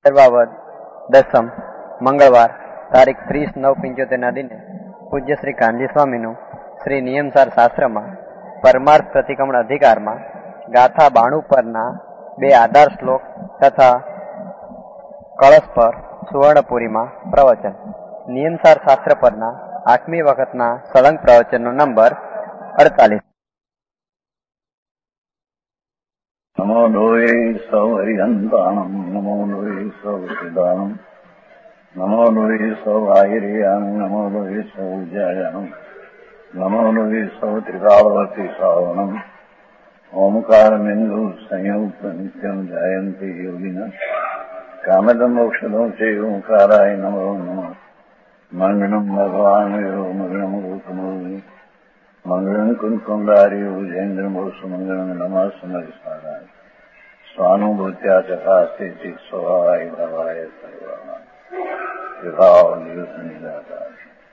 બાબત 10 મંગળવાર તારીખ 30/9/75 દિને પૂજ્ય શ્રી કાનજી સ્વામીનું શ્રી નિયમસાર શાસ્ત્રમાં પરમાર્થ પ્રતિક્રમણ અધિકારમાં ગાથા 92 પરના 2 આધાર શ્લોક તથા કળશ પર સુવર્ણપુરીમાં પ્રવચન. નિયમસાર શાસ્ત્ર પરના 8મી વખતના સળંગ પ્રવચનનો નંબર 48. નમો લોહે સૌ હરિહંતાણમ નમો લોહે સૌ સિદ્ધાણમ નમો લોહે સૌ આહિર્યાણમ નમો લોહે સૌ જયાણમ નમો લોહે સૌ ત્રિકાળવતી શ્રાવણમ ઓમકાર બિંદુ સંયુક્ત નિત્યમ જયંતિ યોગિના કામદમ મોક્ષદો છે ઓંકારાય નમો નમઃ મંગળમ ભગવાન મંગળમ ગૌતમોની મંગળમ કુંકુંડાર્યો જૈન્દ્રમો સુમંગળમ નમઃ સમરિસ્વારાય સ્વાનુભૂત્યા ચકાસ્તે ચિત સ્વભાવાય ભવાય સર્વા વિભાવ નિદાતા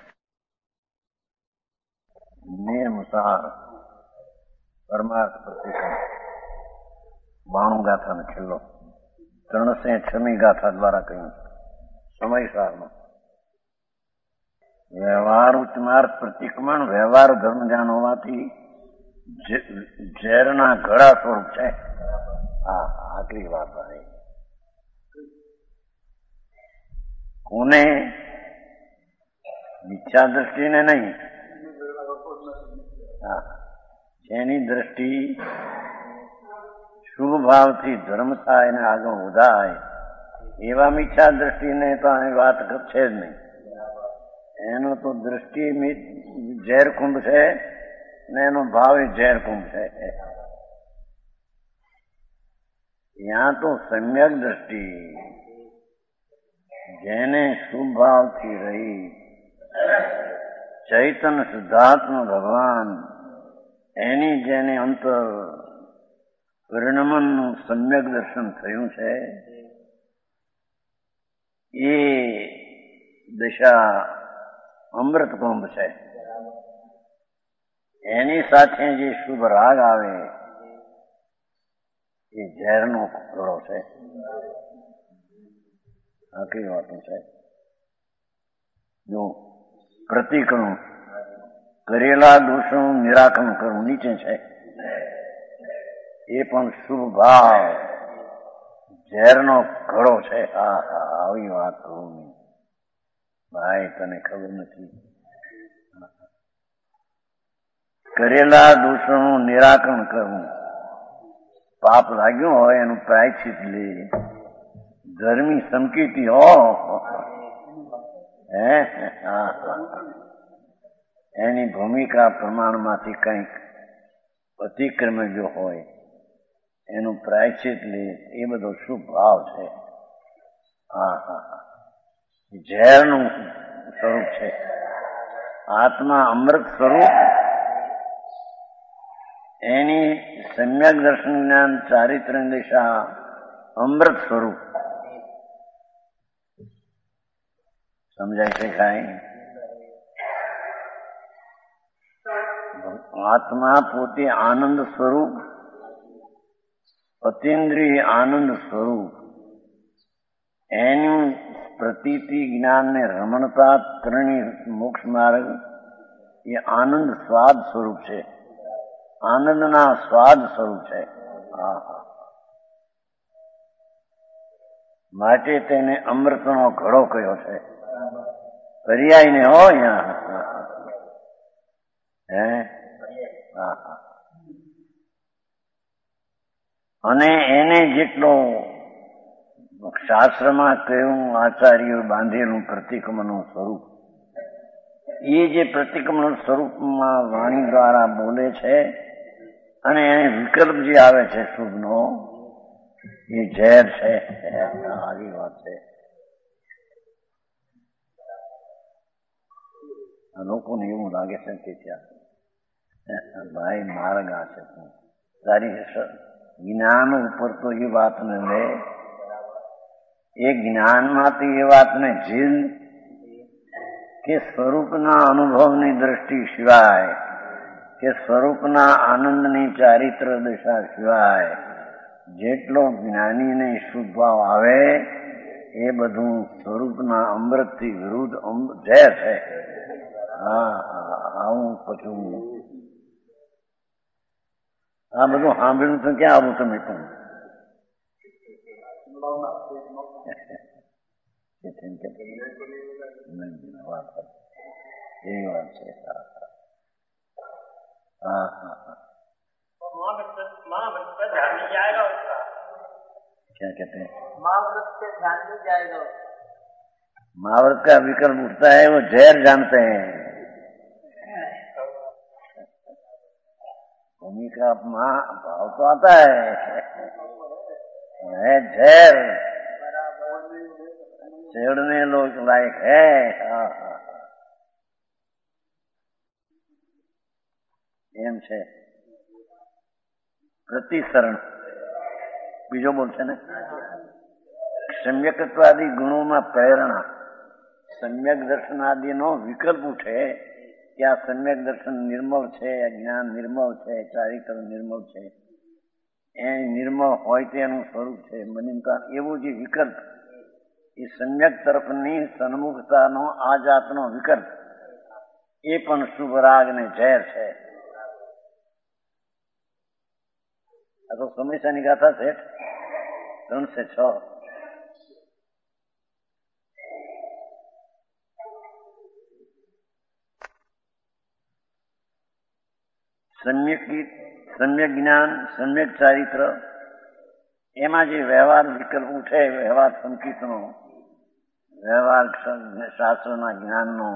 નિયમસાર પરમાર્થ પ્રતિક્રમણ 92 ગાથાનો છેલ્લો 306મી ગાથા દ્વારા કહ્યું સમયસારનો વ્યવહાર ઉચ્ચમાર્ગ પ્રતિક્રમણ વ્યવહાર ધર્મ જાણ હોવાથી ઝેરના ઘડા સ્વરૂપ છે. હા, આટલી વાત આવી. કોને? મિથ્યા દ્રષ્ટિને નહીં. હા, જેની દ્રષ્ટિ શુભ ભાવથી ધર્મ થાય અને આગળ વધાય એવા મિથ્યા દ્રષ્ટિને તો અહીં વાત છે જ નહીં. એનો તો દ્રષ્ટિ ઝેરકુંભ છે ને એનો ભાવ ઝેરકુંભ છે. ત્યાં તો સમ્યક દ્રષ્ટિ જેને શુભ ભાવથી રહી ચૈતન્ય શુદ્ધાત્મ ભગવાન એની જેને અંતર પરિણમનનું સમ્યક દર્શન થયું છે એ દશા અમૃત કુંભ છે. એની સાથે જે શુભ રાગ આવે એ ઝેરનો ઘડો છે. આટલી વાતો છે. જો પ્રતિક્રમણ કરેલા દોષોનું નિરાકરણ કરવું નીચે છે એ પણ શુભ ભાવ ઝેરનો ઘડો છે. હા હા, આવી વાત કરું ભાઈ, તને ખબર નથી. કરેલા દોષોનું નિરાકરણ કરવું, પાપ લાગ્યું હોય એનું પ્રાયશ્ચિત લે, ધર્મી સંકેતી હો એની ભૂમિકા પ્રમાણમાંથી કંઈક અતિક્રમ જો હોય એનું પ્રાયશ્ચિત લે, એ બધો શુભ ભાવ છે. હા હા હા, ઝેરનું સ્વરૂપ છે. આત્મા અમૃત સ્વરૂપ, એની સમ્યક દર્શન જ્ઞાન ચારિત્ર દિશા અમૃત સ્વરૂપ. સમજાય છે કાંઈ? આત્મા પોતે આનંદ સ્વરૂપ, અતિન્દ્રિય આનંદ સ્વરૂપ. એનું પ્રતીતિ જ્ઞાનને રમણતા ત્રણેય મોક્ષ માર્ગ એ આનંદ સ્વાદ સ્વરૂપ છે. આનંદના સ્વાદ સ્વરૂપ છે. માટે તેને અમૃતનો ઘડો કયો છે. પર્યાય ને હો અને એને જેટલો શાસ્ત્રમાં કહ્યું આચાર્યો બાંધેલું પ્રતિક્રમણનું સ્વરૂપ, એ જે પ્રતિક્રમણ સ્વરૂપમાં વાણી દ્વારા બોલે છે અને એને વિકલ્પ જે આવે છે શુભનો, એ ઝેર છે. આવી વાત છે. લોકોને એવું લાગે છે કે ત્યાં ભાઈ માર્ગ આ છે, તારી જ્ઞાન ઉપર તો એ વાતને લે, એ જ્ઞાનમાંથી એ વાતને ઝીલ કે સ્વરૂપના અનુભવની દ્રષ્ટિ સિવાય કે સ્વરૂપના આનંદની ચારિત્ર દશા સિવાય જેટલો જ્ઞાનીને શુભ ભાવ આવે એ બધું સ્વરૂપના અમૃતથી વિરુદ્ધ ઝેર છે. હા આવું પછી આ બધું સાંભળ્યું તો ક્યાં આવું તમે પણ એ વાત છે. हाँ हाँ हाँ महाव्रत पे ध्यान नहीं जाएगा उसका. क्या कहते हैं? महाव्रत पे ध्यान नहीं जाएगा. महाव्रत का विकल्प उठता है, वो जहर जानते हैं. भूमि का भाव तो आता है जहर छेड़ने लोग लायक है. हाँ हाँ એમ છે. પ્રતિસરણ બીજો બોલશે ને. સમ્યકત્વાદી ગુણોમાં પ્રેરણા, સમ્યક દર્શનાદિનો વિકલ્પ ઉઠે કે આ સમ્યક દર્શન નિર્મળ છે, જ્ઞાન નિર્મળ છે, ચારિત્ર નિર્મળ છે, એ નિર્મળ હોય તેનું સ્વરૂપ છે મનિમતા, એવું જે વિકલ્પ એ સમ્યક તરફની સન્મુખતાનો આ જાતનો વિકલ્પ એ પણ શુભ રાગ ને ઝેર છે. આ તો સમસ્યાની ગાથા છે. 306 સમ્યક જ્ઞાન, સમ્યક ચારિત્ર, એમાં જે વ્યવહાર વિકલ્પ ઉઠે, વ્યવહાર સંકિતનો, વ્યવહાર શાસ્ત્રના જ્ઞાનનો,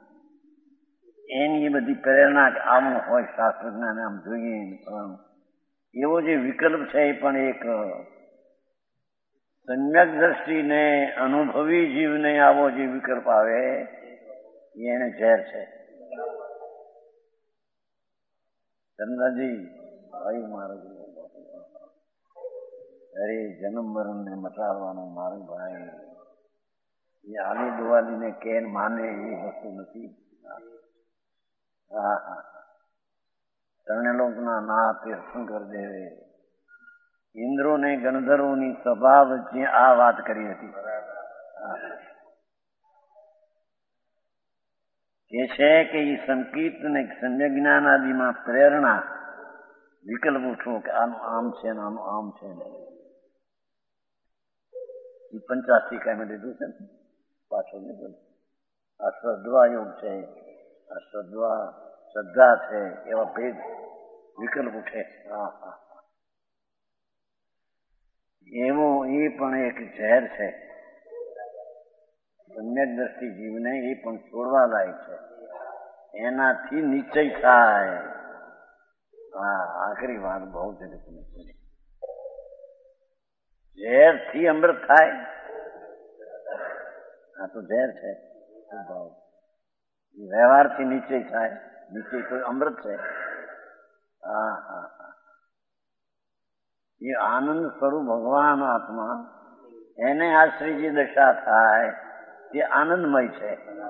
એની બધી પ્રેરણા આમ હોય, શાસ્ત્ર જ્ઞાન આમ જોઈએ, એવો જે વિકલ્પ છે એ પણ એક સમ્યક દ્રષ્ટિને અનુભવી જીવને આવો જે વિકલ્પ આવે એને ઝેર છે. ચંદ્રજી ભાઈ મારો અરે જન્મ મરણ ને મટાડવાનો મારો ભાઈ એ આલી દુવાલીને કેન માને એ વસ્તુ નથી. હા હા ત્રણે લોકના નાથ તીર્થંકર દેવે ઇન્દ્રો ને ગણધર્વોની સભા વચ્ચે આ વાત કરી હતી. એ છે કે એ સંકિત ને સમ્યક જ્ઞાન આદિમાં પ્રેરણા વિકલ્પ ઉઠવો કે આનું આમ છે ને આનું આમ છે ને એ 85 કાંઈ લીધું છે ને પાછળ નહીં બોલ. આ શ્રદ્ધા યોગ છે, આ શ્રદ્ધા છે, એવા ભેદ વિકલ્પ ઉઠે. હા હા એવો એ પણ એક ઝેર છે. સમ્યક દ્રષ્ટિ જીવને એ પણ છોડવા લાયક છે. એનાથી નિશ્ચય થાય. હા આખરી વાત બહુ જગતની છે. ઝેર થી અમૃત થાય. આ તો ઝેર છે. વ્યવહારથી નિશ્ચય થાય. નિશ્ચય કોઈ અમૃત છે. હા હા હા એ આનંદ સ્વરૂપ ભગવાન આત્મા એને આશ્રિત જે દશા થાય તે આનંદમય છે.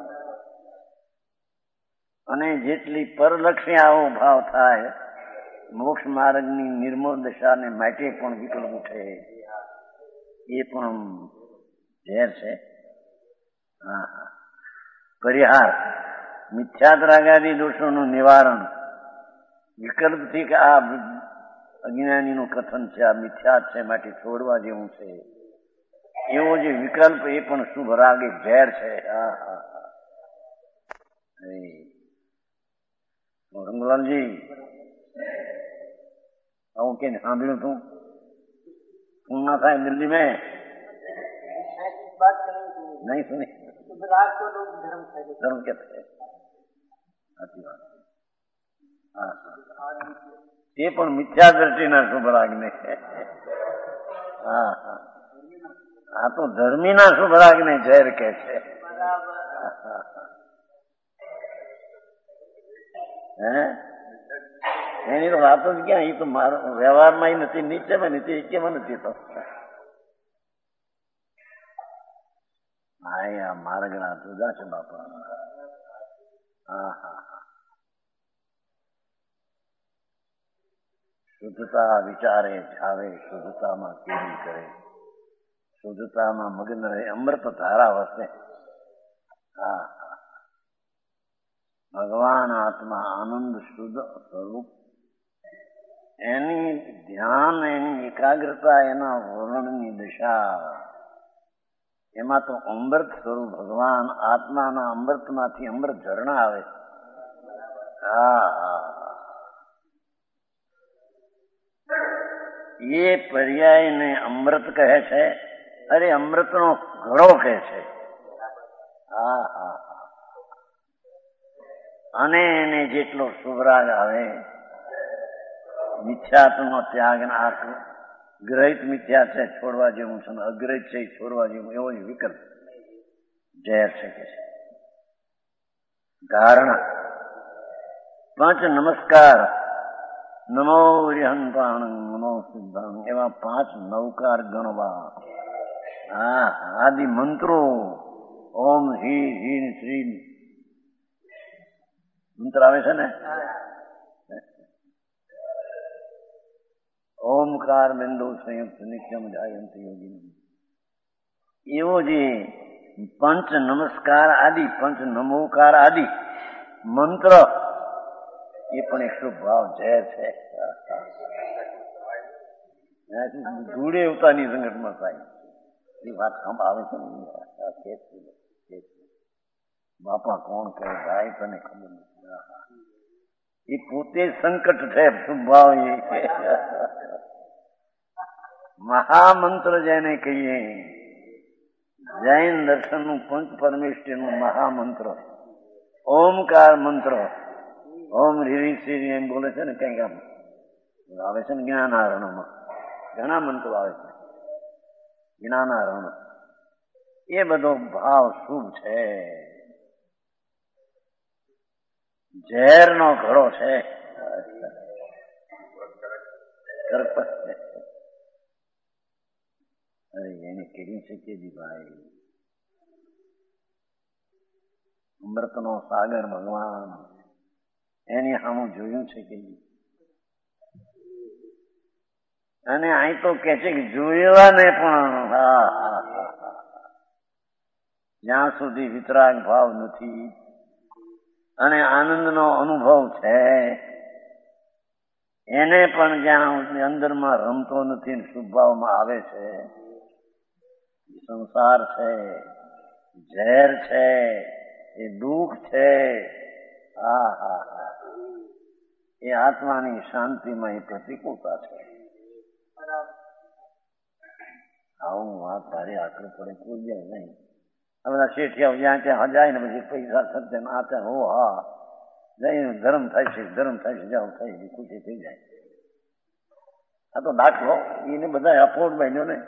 અને જેટલી પરલક્ષી આવો ભાવ થાય મોક્ષ માર્ગની નિર્મળ દશાને માટે પણ વિકલ્પ ઉઠે એ પણ ઝેર છે. હા હા પરિહાર મિથ્યાત્રાગાદી દોષોનું નિવારણ વિકલ્પથી કે આ અજ્ઞાનીનું કથન છે, આ મિથ્યા છે માટે છોડવા જેવું છે, એવો જે વિકલ્પ એ પણ શુભ રાગે ઝેર છે. હા હા હા રંગલાલજી આવું કે સાંભળ્યું તું શું ના થાય દિલ્હી में नहीं सुनी. धर्म कहते हैं. સાચી વાત. હા હા તે પણ મિથ્યા દ્રષ્ટિના શુભ રાગને. હા હા આ તો ધર્મીના શુભ રાગને ઝેર કે છે. એની તો વાતો જ ક્યાં. એ તો મારો વ્યવહારમાં નથી, નીચેમાં નથી, એકેમાં નથી તો. હા આ માર્ગના જુદા છે બાપા. હા હા હા શુદ્ધતા વિચારે જાવે, શુદ્ધતામાં કેરી કરે, શુદ્ધતામાં મગ્ન રહે, અમૃત ધારા વસે. હા, ભગવાન આત્મા આનંદ શુદ્ધ સ્વરૂપ, એની ધ્યાન, એની એકાગ્રતા, એના વર્ણનની દિશા, એમાં તો અમૃત સ્વરૂપ ભગવાન આત્માના અમૃતમાંથી અમૃત ઝરણા આવે. એ પર્યાયને અમૃત કહે છે. અરે અમૃતનો ઘડો કહે છે. અને એને જેટલો શુભરાગ આવે, મિથ્યાત્વનો ત્યાગ, ગ્રહિત મિથ્યા છે છોડવા જેવું છે, અગ્રહિત છે છોડવા જેવું, એવો વિકલ્પ ઝેર છે કે છે. ધારણા, પાંચ નમસ્કાર, નમો વિહંતાણ, નમો સિદ્ધાણ, એવા 5 નવકાર ગણવા. આદિ મંત્રો, ઓમ હિ હિન શ્રી મંત્ર આવે છે ને, ઓમકાર બિંદુ સંયુક્ત નિત્યમ જાયંત યોગી. એવો જે પંચ નમસ્કાર આદિ, પંચ નમોકાર આદિ મંત્ર, એ પણ એક શુભ ભાવ ઝેર છે. ધૂળે ઉતાની સંગઠમાં થાય એ વાત આવે છે ને. બાપા કોણ કહે ભાઈ, તને ખબર નથી. એ પોતે સંકટ છે શુભ ભાવ. એ મહામંત્ર જેને કહીએ, જૈન દર્શનનું પંચ પરમેષ્ઠીનું મહામંત્ર ઓમકાર મંત્ર. ઓમ રીરી શ્રી એમ બોલે છે ને, કઈક આમ આવે છે ને જ્ઞાનારણમાં, ઘણા મંત્રો આવે છે જ્ઞાનારણ. એ બધો ભાવ શુભ છે, ઝેરનો ઘડો છે. અરે એને કરી શકીએ ભાઈ. અમૃતનો સાગર ભગવાન, એની સામું જોયું છે કે, અને અહીં તો કે છે કે જોયા ને પણ જ્યાં સુધી વિતરાગ ભાવ નથી અને આનંદનો અનુભવ છે, એને પણ જ્યાં અંદરમાં રમતો નથી ને શુભ ભાવમાં આવે છે, સંસાર છે, ઝેર છે, એ દુઃખ છે. એ આત્માની શાંતિમાં એ પ્રતિકૂળતા છે. આવું વાત તારી આકરું પડે કોઈ જાય નહીં. આ બધા શેઠિયાઓ જ્યાં ત્યાં જાય ને પછી પૈસા ખર્ચે ને આ ત્યાં હો જઈને ધર્મ થાય છે, ધર્મ થાય છે, જાવ થાય છે, ખુશી થઈ જાય. આ તો દાખલો, એને બધા અફોર્ડ બન્યો ને.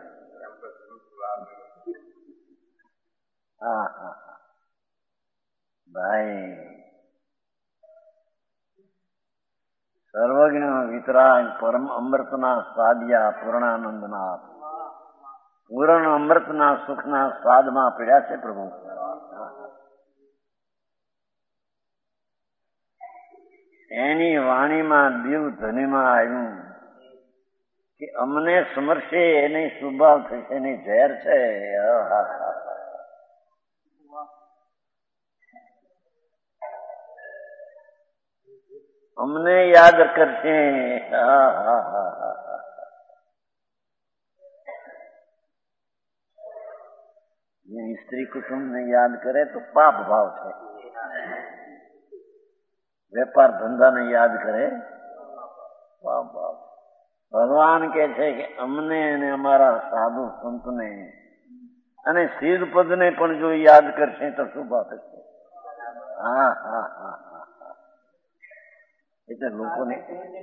ભાઈ સર્વજ્ઞ વિતરાગ પરમ અમૃતના સ્વાદિયા પૂર્ણાનંદના, પૂર્ણ અમૃતના સુખના સ્વાદમાં પીડ્યા છે પ્રભુ. એની વાણીમાં દિલ ધ્વનિમાં આવ્યું કે અમને સમરશે, એને શુભાવ થશે, એની ઝેર છે. અમને યાદ કરશે. સ્ત્રી કુટુંબને યાદ કરે તો પાપ ભાવ છે. વેપાર ધંધાને યાદ કરે પાપ ભાવ. ભગવાન કે છે કે અમને અને અમારા સાધુ સંતને અને સિદ્ધ પદને પણ જો યાદ કરશે તો શું ભાવ થશે. એટલે લોકોને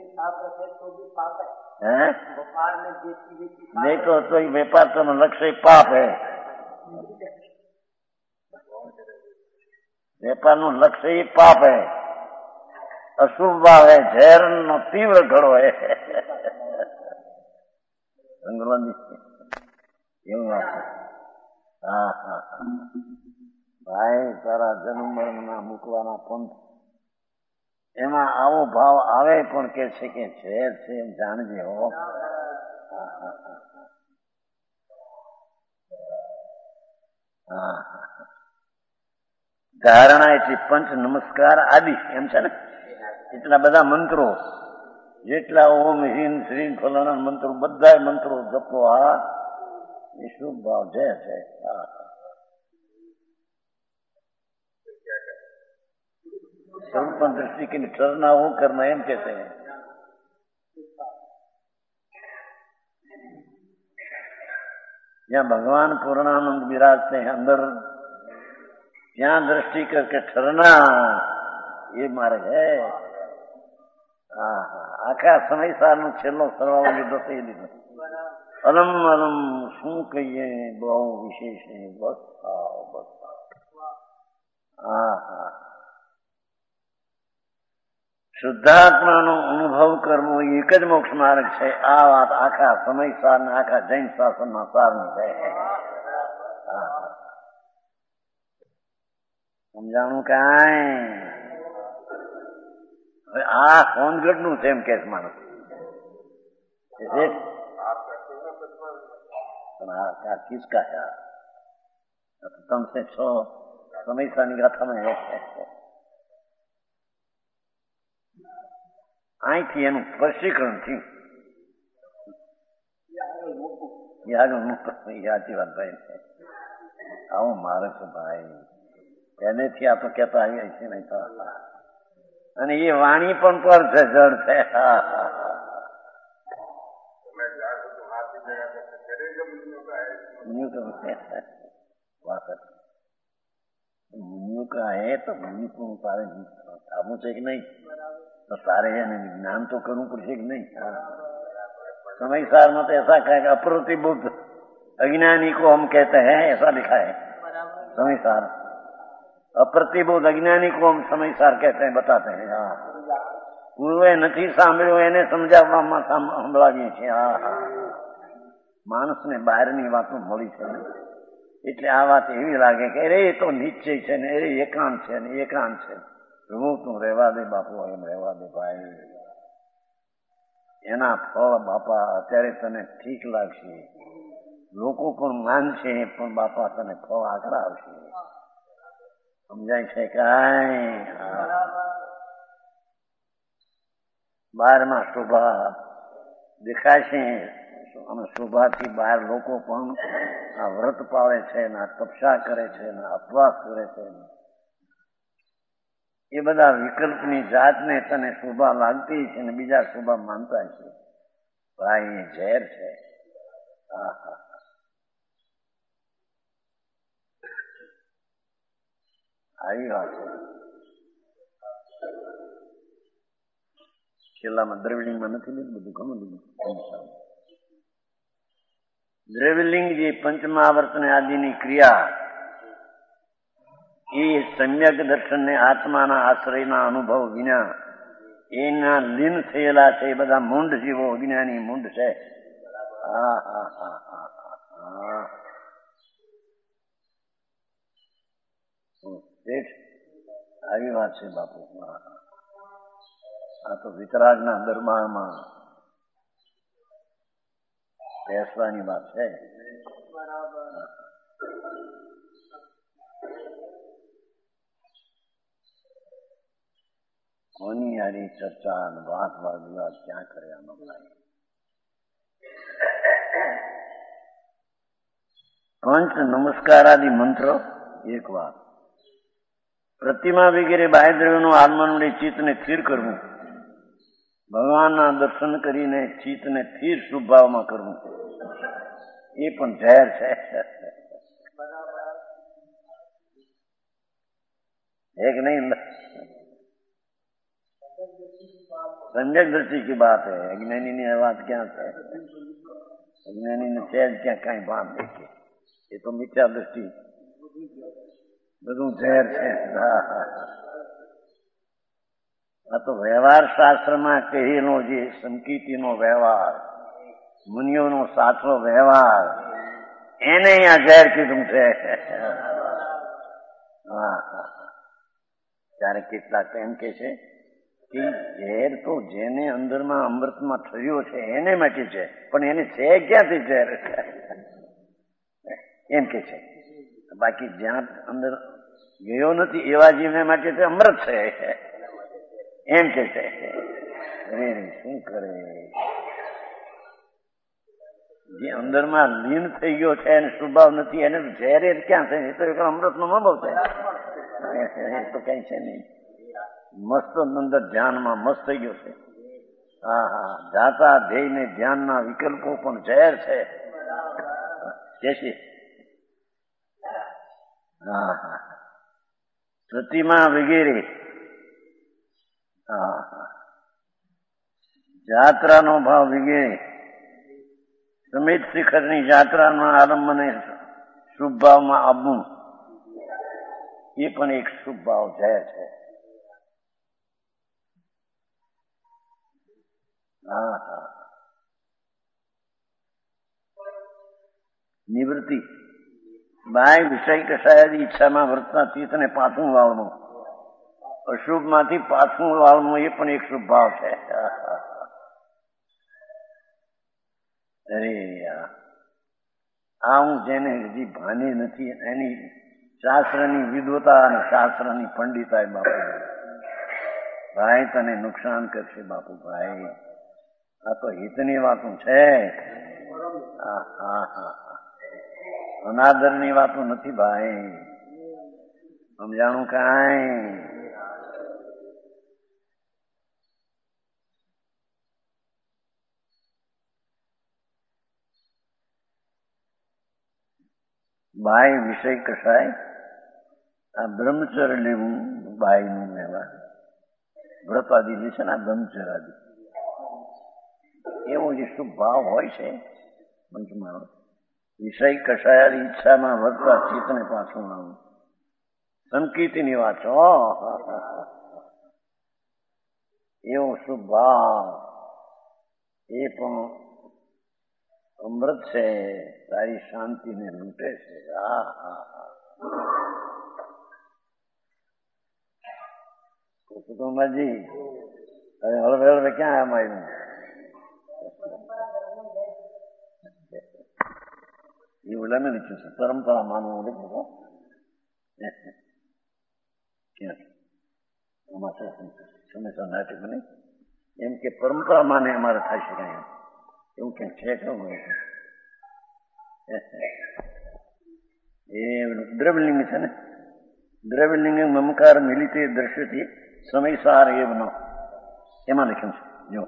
નહીં તો વેપાર તમે લક્ષ્ય પાપ હે. વેપારનું લક્ષ્ય એ પાપ હે, અશુભ ભાવ હે, ઝેર નો તીવ્ર ઘડો હે. એવું વાત છે. ભાઈ તારા જન્મ મરણના મૂકવાના પંથ, એમાં આવો ભાવ આવે પણ કે છે કે ઝેર છે એમ જાણજે હો. હા, ધારણા એટલે પંચ નમસ્કાર આદિ એમ છે ને, એટલા બધા મંત્રો, જેટલા ઓમ હિન શ્રી ફલાણા મંત્રો, બધા મંત્રો જપો. આ એ શુભ ભાવ છે. સ્વરૂપ દ્રષ્ટિ કે ચરના હું કરના એમ કે છે. જ્યાં ભગવાન પૂર્ણાનંદ બિરાજતે અંદર, ત્યાં દ્રષ્ટિ કર કે ઠરના એ માર્ગ હે. આખા સમયસાર નો છેલ્લો સરવાળો લીધો તે લીધો. અલમ અલમ શું કહીએ, બહુ વિશેષ નહીં. બસ બસ. શુદ્ધાત્માનો અનુભવ કરવો એક જ મોક્ષ માર્ગ છે. આ વાત આખા સમયસાર ને આખા જૈન શાસનમાં સારની છે. સમજાણું કાંઈ? હવે આ હોનગઢ નું છે એમ કે માણસ કિસકા છે. તમસે છો સમયસાની ગાથામાં અહીંથી એનું સ્પષ્ટીકરણ થયું. સાચી વાત ભાઈ, આવું મારે છે ભાઈ. પહેલેથી આ તો કહેતા આવી છે નહીં તો. અને એ વાણી પણ પર છે, જડ છે. મુનિયો કા હે તો મુનિ પણ તારે થવું છે કે નહીં? तो सारे ज्ञान तो करना पड़े कि नहीं? समयसार में तो ऐसा कहेगा अप्रतिबुद्ध अज्ञानी को हम कहते हैं, ऐसा लिखा है समयसार. अप्रतिबुद्ध अज्ञानी को हम समयसार कहते हैं, बताते हैं. हाँ, પૂર્વે નથી સાંભળ્યું એને સમજાવવામાં સંભળાવીએ છીએ. માણસને બહારની વાતો મળી છે એટલે આ વાત એવી લાગે કે અરે એ તો નિશ્ચય છે ને, અરે એકાંત છે ને, એકાંત છે. તું રહેવા દે બાપુ, એમ રહેવા દે ભાઈ. એના ફળ બાપા અત્યારે તને ઠીક લાગશે, લોકો પણ માનશે, પણ બાપા તને ફળ આગળ આવશે. સમજાય છે કાંઈ? 12માં શોભા દેખાશે અને શોભાથી બહાર લોકો પણ આ વ્રત પાળે છે, ના તપસ્યા કરે છે, ના ઉપવાસ કરે છે. એ બધા વિકલ્પની જાતને તને શોભા લાગતી છે ને બીજા શોભા માનતા છે. ભાઈ એ ઝેર છે. આવી વાત છે. છેલ્લામાં દ્રવિડિંગમાં નથી લીધું, બધું ઘણું લીધું. દ્રવિલિંગ જે પંચમહાવર્તને આદિની ક્રિયા એ સમ્યક દર્શનને આત્માના આશ્રયના અનુભવ વિના એના લીન થયેલા છે. એ બધા મૂંઢ જીવો, અજ્ઞાની મૂંઢ છે. આવી વાત છે બાપુ. આ તો વિતરાગના દરબારમાં બેસવાની વાત છે. કોની યારી ચર્ચા વાત વિવાદ ક્યાં કર્યા ભાઈ. પંચ નમસ્કારાદિ મંત્ર એક વાત. પ્રતિમા વગેરે બાહ્ય દ્રવ્યોનું આગમન વડે ચિત્તને સ્થિર કરવું, ભગવાનના દર્શન કરીને ચિત્તને સ્થિર શુભ ભાવમાં કરવું, એ પણ ઝેર છે. એક નહીં, सम्यक दृष्टि की बात है. अज्ञानी ની વાત ક્યાં છે? અજ્ઞાની ને છે જ ક્યાં કઈ ભાન દેખે? એ તો મિથ્યા દ્રષ્ટિ, બધું ઝેર છે. આ તો વ્યવહાર શાસ્ત્રમાં કહેલો જે સંકિતિનો વ્યવહાર, મુનિઓનો સાચો વ્યવહાર, એને અહીંયા ઝેર કીધું છે. ત્યારે કેટલાક એમ કે છે કે ઝેર તો જેને અંદરમાં અમૃતમાં ઠર્યો છે એને માટે છે, પણ એને છે ક્યાંથી ઝેર એમ કે છે. બાકી જ્યાં અંદર ગયો નથી એવા જીવને માટે તે અમૃત છે એમ કે છે. અરે શું કરે, જે અંદરમાં લીન થઈ ગયો છે એને સ્વભાવ નથી, એને ઝેર ક્યાં છે? એ તો એક અમૃતનો અનુભવ છે, એ તો કઈ છે નહીં. મસ્ત અંદર ધ્યાનમાં મસ્ત થઈ ગયો છે. હા હા, જાતા ધ્યેયને ધ્યાનના વિકલ્પો પણ ઝેર છે. હા હા, પ્રતિમા વગેરે. હા હા, જાત્રાનો ભાવ વગેરે, સમિત શિખરની જાત્રાના આરંભને શુભ ભાવમાં આવવું એ પણ એક શુભ ભાવ ઝેર છે. હા હા, નિવૃત્તિ બાય વિષય કશાયની ઈચ્છામાં વર્તતા ચિત્તને પાછું વાળવું, અશુભ માંથી પાછું વાળવું એ પણ એક શુભ ભાવ છે. અરે આ હું જેને હજી ભાને નથી એની શાસ્ત્રની વિદ્વતા અને શાસ્ત્રની પંડિતાઈ બાપુ ભાઈ તને નુકસાન કરશે. બાપુ ભાઈ, આ તો હિતની વાતો છે. હા હા હા, અનાદરની વાતો નથી ભાઈ, સમજાણું કાંઈ? બાય વિષય કસાય આ બ્રહ્મચર્ય લેવું, બાયનું લેવા વ્રત આદિ જે છે ને આ બ્રહ્મચર્ય આદિ એવો જે શુભ ભાવ હોય છે પંચમાં વિષય કસાયાની ઈચ્છામાં વધતા ચિત્તને પાછું આવું, સંકીર્તિની વાત છો. એવો શુભ ભાવ એ પણ અમૃત છે, તારી શાંતિને લૂંટે છે. હા હા હા, કુટુંબજી હવે હળવે હળવે ક્યાં આમ આવ્યું? એ ઓલાને લીધું છે પરંપરા માનવું લીધું ક્યાં આમાં સમસ્યા નાટક બને એમ કે પરંપરા માને અમારે થાય છે કઈ એવું ક્યાંક છે કેવું એ દ્રવ્યલિંગ છે ને, દ્રવ્યલિંગ મમકાર મિલિતે દ્રશ્યથી સમયસાર એવનો એમાં લખ્યું છે. જો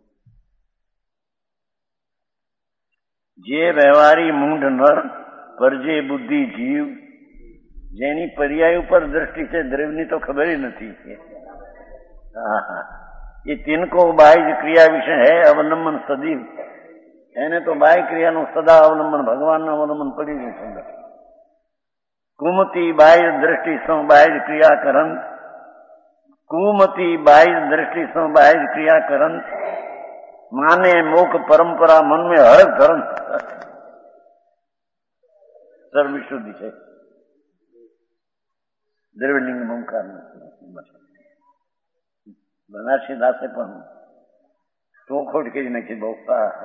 જે વ્યવહારી મૂઢ નર પરજે બુદ્ધિ જીવ, જેની પર્યાય ઉપર દ્રષ્ટિ છે દ્રવ્યની તો ખબર નથી. હા હા, એ તિનકો બાહ્ય ક્રિયા વિશે હે અવલંબન સદીવ, એને તો બાહ્ય ક્રિયાનું સદા અવલંબન ભગવાનનું અવલંબન પડી ગયું છે. કુમતી બાહ્ય દ્રષ્ટિ સો બાહ્ય ક્રિયા કરંત, કુમતી બાહ્ય દ્રષ્ટિ સો બાહ્ય ક્રિયા કરંત, માને મોક પરંપરા મન में હર ધર્મ સર્વશુદ્ધિ છે. દ્રવ્યલિંગ મમકાર બનારસી દાસે પણ ચોખોટ કરી નાખી બહુ.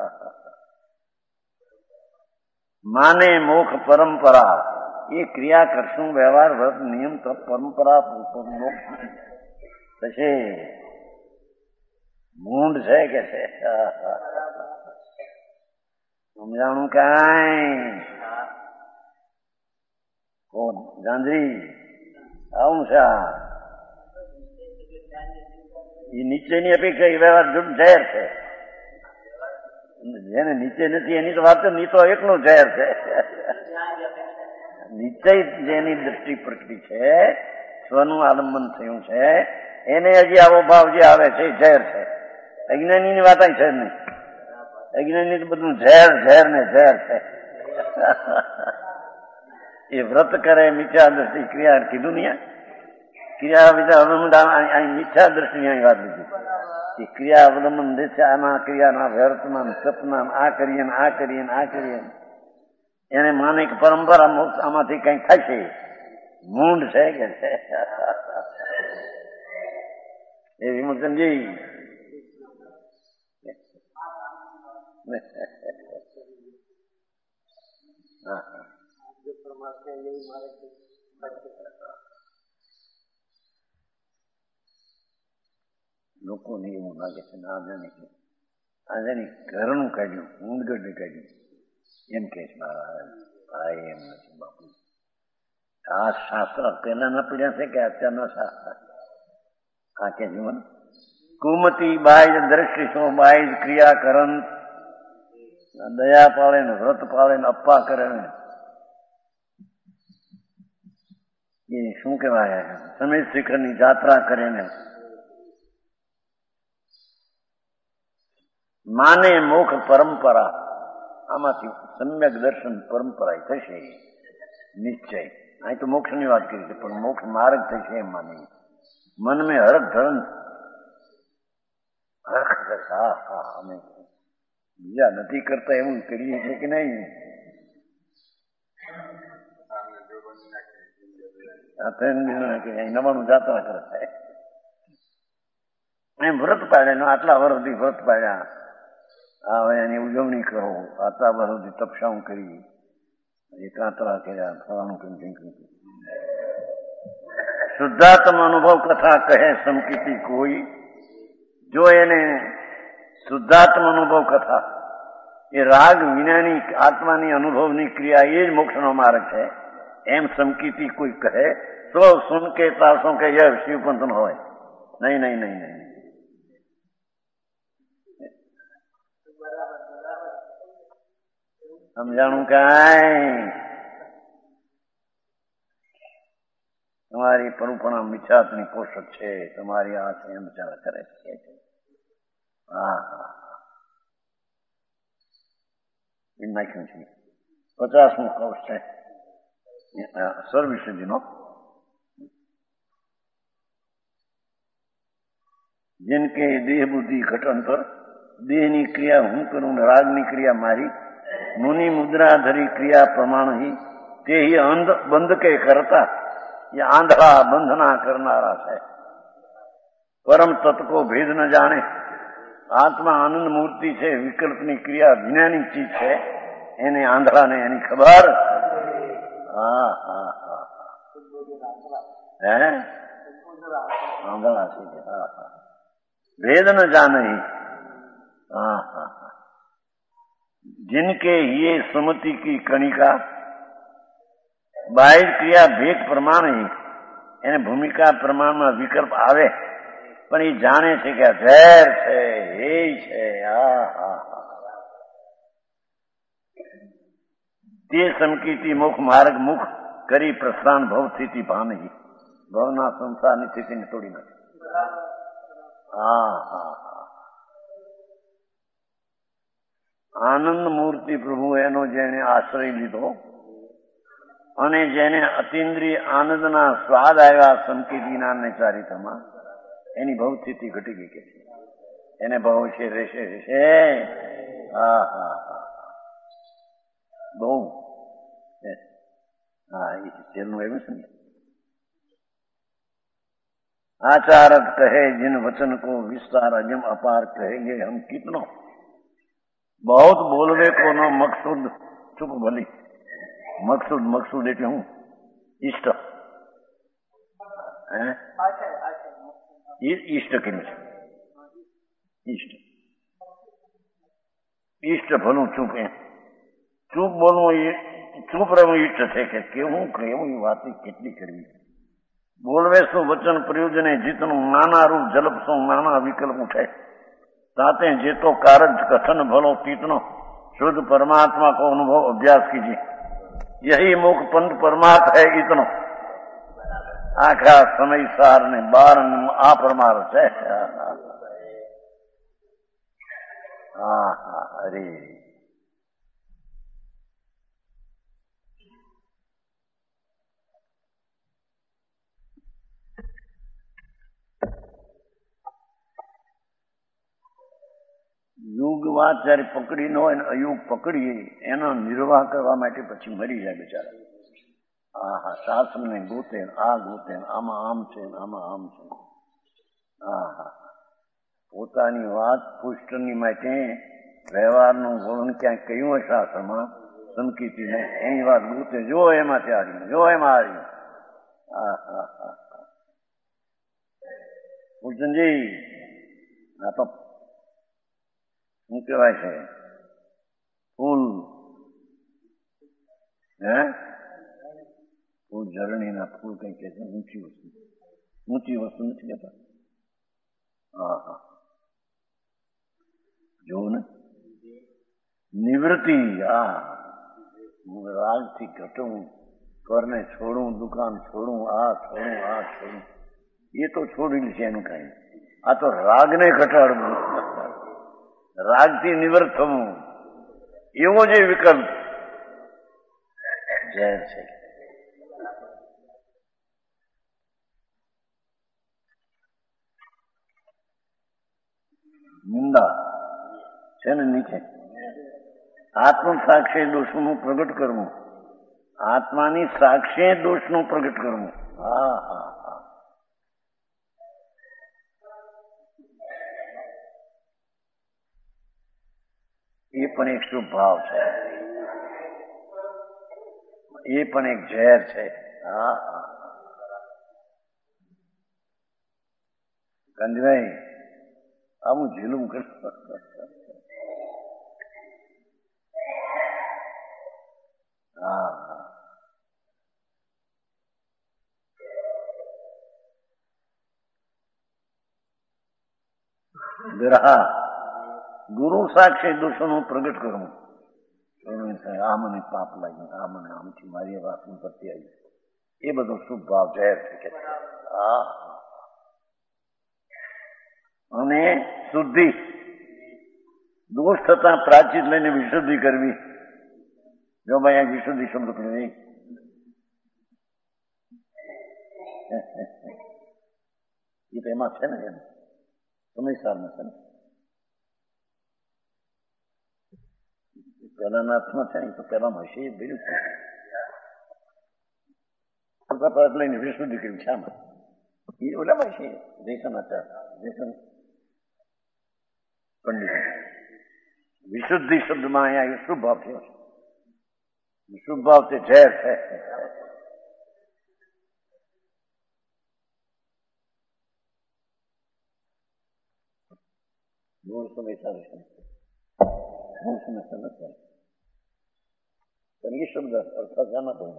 માને મોખ પરંપરા એ ક્રિયા કરશું વ્યવહાર વ્રત નિયમ તો પરંપરા થશે. મૂંઢ છે કે છે, સમજાણું કાંઈ? કોણ ગાંધી આવું છે? એ નીચેની અપેક્ષા એ વ્યવહાર ઝેર છે. જેને નીચે નથી એની તો વાત નીચો એકલું ઝેર છે. નીચે જેની દ્રષ્ટિ પ્રકટી છે, સ્વનું આલંબન થયું છે, એને હજી આવો ભાવ જે આવે છે એ ઝેર છે. અજ્ઞાનીની વાત છે નહીં, અજ્ઞાની તો બધું ઝેર ઝેર ને ઝેર છે. એ વ્રત કરે મિથ્યા દ્રષ્ટિ ક્રિયા કીધું નહીં, ક્રિયા અવલંબન મિથ્યા દ્રષ્ટિની વાત લીધી. એ ક્રિયા અવલંબન દે છે આમાં ક્રિયાના વ્યર્થના સપના આ કરીએ ને આ કરીએ ને આ કરીએ, એને માને કે પરંપરા મુક્ત આમાંથી કઈ થશે. મૂંઢ છે કે છે એ વિમોચનજી. લોકોને એવું લાગે છે આજે ઘરનું કાઢ્યું, ઊંડગઢ કાઢ્યું એમ કે છે મહારાજ. ભાઈ એમ નથી બાપુ. આ શાસ્ત્ર પેલાના પીડ્યા છે કે અત્યારના શાસ્ત્ર? આ કે જીવન કુમતી બાઈ દ્રષ્ટિ સો બાઈ ક્રિયા કરન દયા પાળે ને વ્રત પાળે ને અપ્પા કરે ને એ શું કહેવાય? સમેત શિખરની જાત્રા કરે ને માને મોક્ષ પરંપરા. આમાંથી સમ્યક દર્શન પરંપરા થશે નિશ્ચય. અહીં તો મોક્ષ ની વાત કરી છે, પણ મોક્ષ માર્ગ થશે એમ માને. મન મેં હરખ ધરન હરખ. હા હા, અમે બીજા નથી કરતા એવું કરીએ છીએ કે નહીં? નવાનું જાત્રા કરે એમ વ્રત પાડે. આટલા વર્ષથી વ્રત પાડ્યા, હવે એની ઉજવણી કરો. આટલા વર્ષથી તપસ્યા કરી, એકાંતરા કર્યા, ફળાનું કર્યું. શુદ્ધાત્મા અનુભવ કથા કહે સમકીતી કોઈ. જો એને શુદ્ધાત્મા અનુભવ કથા, એ રાગ વિનાની આત્માની અનુભવની ક્રિયા એ જ મોક્ષનો માર્ગ છે એમ સમકીતી કોઈ કહે તો સુન કે તાસો કે યહ શિવપંથ હોય. નહીં નહીં નહીં નહીં, સમજાણું કાંઈ? તમારી પરુપણા મિથ્યાત્વની પોષક છે. તમારી આ છે એમ વિચાર કરે છે. હા હા, એમ નાખ્યું છે. 50મું કોર્સ છે સર્વિસજીનો. जिनके देह बुद्धि घटंतर, देहनी क्रिया हूं करूं रागनी क्रिया मारी, मुनि मुद्रा धरी क्रिया प्रमाण ही ते ही अंध बंध के करता. ये आंधळा બંધના કરનારા છે. પરમ તત્વ કો ભેદ ન જાણે. આત્મા આનંદ મૂર્તિ છે, વિકલ્પની ક્રિયા વિનાની ચીજ છે, એને આંધળાને એની ખબર. હા હા હા, હે આંધળા છે. હા હા, भेद न जाने. हाँ हाँ, जिनके ये सुमति की कणिका बाह्य क्रिया भेद प्रमाण ही એને ભૂમિકા પ્રમાણમાં વિકલ્પ આવે, પણ એ જાણે છે કે આ ઝેર છે, એ છે. હા હા હા, તે સમકીતી મુખ માર્ગ મુખ કરી પ્રસ્થાન ભવ સ્થિતિ ભાન. ભવના સંસારની સ્થિતિને તોડી નાખે. હા હા હા, આનંદ મૂર્તિ પ્રભુ એનો જેને આશ્રય લીધો અને જેને અતિન્દ્રિય આનંદના સ્વાદ આવ્યા સંકેત જ્ઞાનને ચારિત્રમાં, એની ભવ સ્થિતિ ઘટી ગઈ કે છે. એને ભવ છે રહેશે રહેશે. હા હા હા, બહુ. હા, એ તેલનું એવું છે ને. आचारक कहे जिन वचन को विस्तार अजम अपार कहेंगे हम कितनो. बहुत बोलवे को नो मकसूद चुप भली. मकसूद मकसूद એટલે હું? ઈષ્ટ. ઈષ્ટ કર્યું છે. ઈષ્ટ ઈષ્ટ ભલું ચૂપ. એમ ચૂપ બોલવું, ચૂપ રહેવું ઈષ્ટ છે. કે કેવું કેવું વાત કેટલી કરવી. બોલવે શું વચન પ્રયોજને જીતનું નાના રૂપ જલપ શું નાના વિકલ્પ ઉઠે. ताते जेतो कारज कथन भलो तीतनो शुद्ध परमात्मा को अनुभव अभ्यास कीजिए. यही मुख पंथ परमार्थ है इतनो. आखा समय सार ने बार आ परमार्थ है. हाँ हाँ, अरे યુગ વાત જયારે પકડી ન હોય ને અયુગ પકડીએ એનો નિર્વાહ કરવા માટે પછી મરી જાય બિચારા. હા હા, શાસ્ત્રને ગોતે, આ ગોતે, આમાં આમ છે, આમાં આમ છે. હા હા, પોતાની વાત પુષ્ટની માટે વ્યવહારનું વર્ણન ક્યાંક કહ્યું હોય શાસ્ત્રમાં, સંકીર્તિને એની વાત ગૂંચે, જો એમાં ત્યાં જો એમાં આવ્યું. પૂજનજી, આ તો શું કહેવાય છે? ફૂલ, હે ફૂલ ઝરણીના ફૂલ કઈ કે છે, ઊંચી વસ્તુ નથી કહેતા. હા, જોવું ને, નિવૃત્તિ. રાગથી ઘટવું, ઘરને છોડવું, દુકાન છોડવું, આ છોડવું, એ તો છોડેલું છે એનું કઈ. આ તો રાગને ઘટાડવું, રાગથી નિવૃત્ત થવું, એવો જે વિકલ્પ ઝેર છે. નિંદા છે ને નીચે. આત્મ સાક્ષી દોષનું પ્રગટ કરવું, આત્માની સાક્ષી દોષનું પ્રગટ કરવું. એ પણ એક શુભ ભાવ છે, એ પણ એક ઝેર છે. ગાંધીભાઈ, આવું ઝીલું કર. ગ્રહા ગુરુ સાક્ષી દોષોનું પ્રગટ કરવું. આ મને પાપ લાગ્યું, આ મને આમથી મારી વાત પ્રત્યે આવી, એ બધો શુભ ભાવ ઝેર છે. અને શુદ્ધિ, દોષ થતા પ્રાચીત લઈને વિશુદ્ધિ કરવી. જો ભાઈ આ વિશુદ્ધિ શબ્દ પડ્યો એ તો એમાં છે ને, એમ સમયસારમાં છે ને, પહેલાના અર્થમાં છે ને, તો પહેલામાં હશે એ ભેગું છે લઈને વિશુદ્ધિ કરવી. શામાં એ ઓલામાં છે, જયસન આચાર્ય, જયસન પંડિત. વિશુદ્ધિ શબ્દમાં અહીંયા એ શુભ ભાવ થયો છે. શુભ ભાવ તે ઝેર છે. મૂળ સમય સારું છે, મૂળ સમસ્યા નથી. પણ એ શબ્દ અર્થાત આમાં તો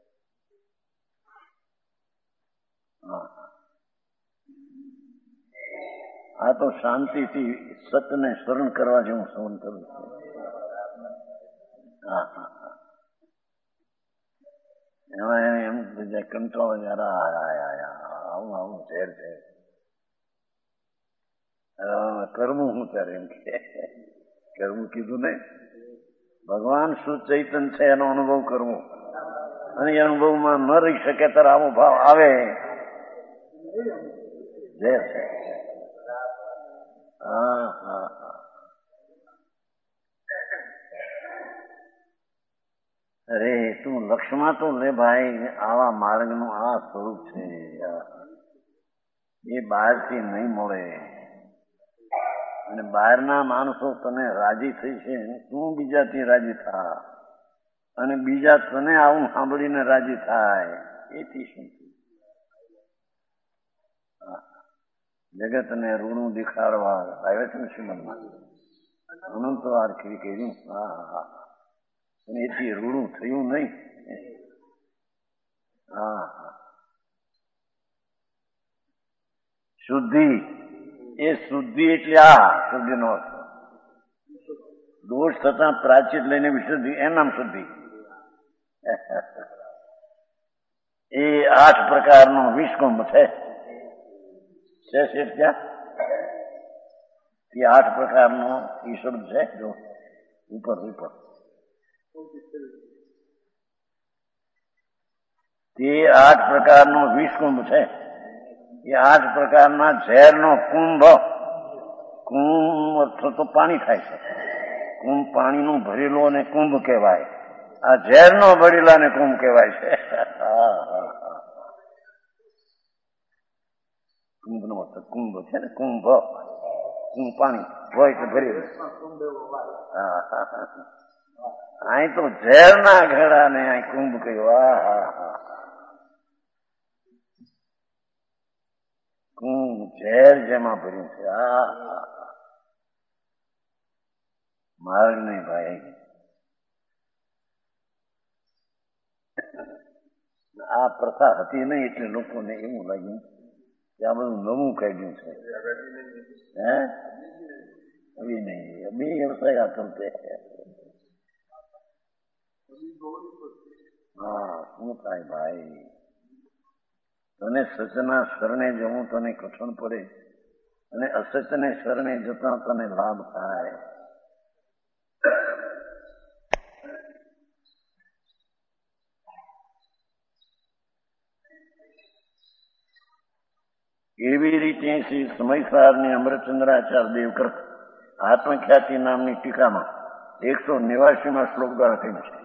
આ તો શાંતિથી સતને શરણ કરવા જેવું સહન કરવું છે. એમાં એમ કંટાળો આવું ઝેર છે. કરવું હું ત્યારે એમ કે કરવું કીધું નહીં, ભગવાન શું ચૈતન છે એનો અનુભવ કરવો, અને એ અનુભવમાં ન રહી શકે ત્યારે આવો ભાવ આવે, ઝેર છે. અરે તું લક્ષ્યમાં તો લે ભાઈ, આવા માર્ગનું આ સ્વરૂપ છે, એ બહારથી નહીં મળે. અને બહારના માણસો તને રાજી થઈ છે, તું બીજાથી રાજી થા, અને બીજા તને આવું સાંભળીને રાજી થાય, એથી શું? જગતને રૂણું દેખાડવા આવે છે ને શ્રીમદમાં, અનંત વાર કર્યું. અને એથી રૂડું થયું નહીં. શુદ્ધિ, એ શુદ્ધિ એટલે આ શુદ્ધિનો અર્થ દોષ થતા પ્રાચીત લઈને વિશુદ્ધિ, એમ નામ શુદ્ધિ. એ 8 પ્રકારનો વિષકુંભ છે. ત્યાં એ 8 પ્રકારનો એ શબ્દ છે. જો ઉપર તે 8 પ્રકારનો વિષકુંભ છે. એ 8 પ્રકારના ઝેરનો કુંભ. કુંભ અર્થ તો પાણી થાય છે. કુંભ પાણીનું ભરેલો અને કુંભ કહેવાય. આ ઝેરનો ભરેલા ને કુંભ કહેવાય છે. કુંભનો અર્થ કુંભ છે ને, કુંભ પાણી હોય તો ભરેલું. અહીં તો ઝેરના ઘડા ને અહીં કુંભ કહ્યું. આ કુંભ ઝેર જેમાં ભર્યું છે. માર્ગ નહીં ભાઈ. આ પ્રથા હતી નહીં એટલે લોકોને એવું લાગ્યું કે આ બધું નવું કાઢ્યું છે. હે અભી નહીં, અભી વ્યવસાય કરતે. હા શું થાય ભાઈ, તને સચના શરણે જવું તને કઠણ પડે અને અસચને શરણે જતા તને લાભ થાય. એવી રીતે શ્રી સમયસારની અમરચંદ્રાચાર્ય દેવકૃત આત્મખ્યાતિ નામની ટીકામાં 189 શ્લોક દ્વારા કહ્યું છે.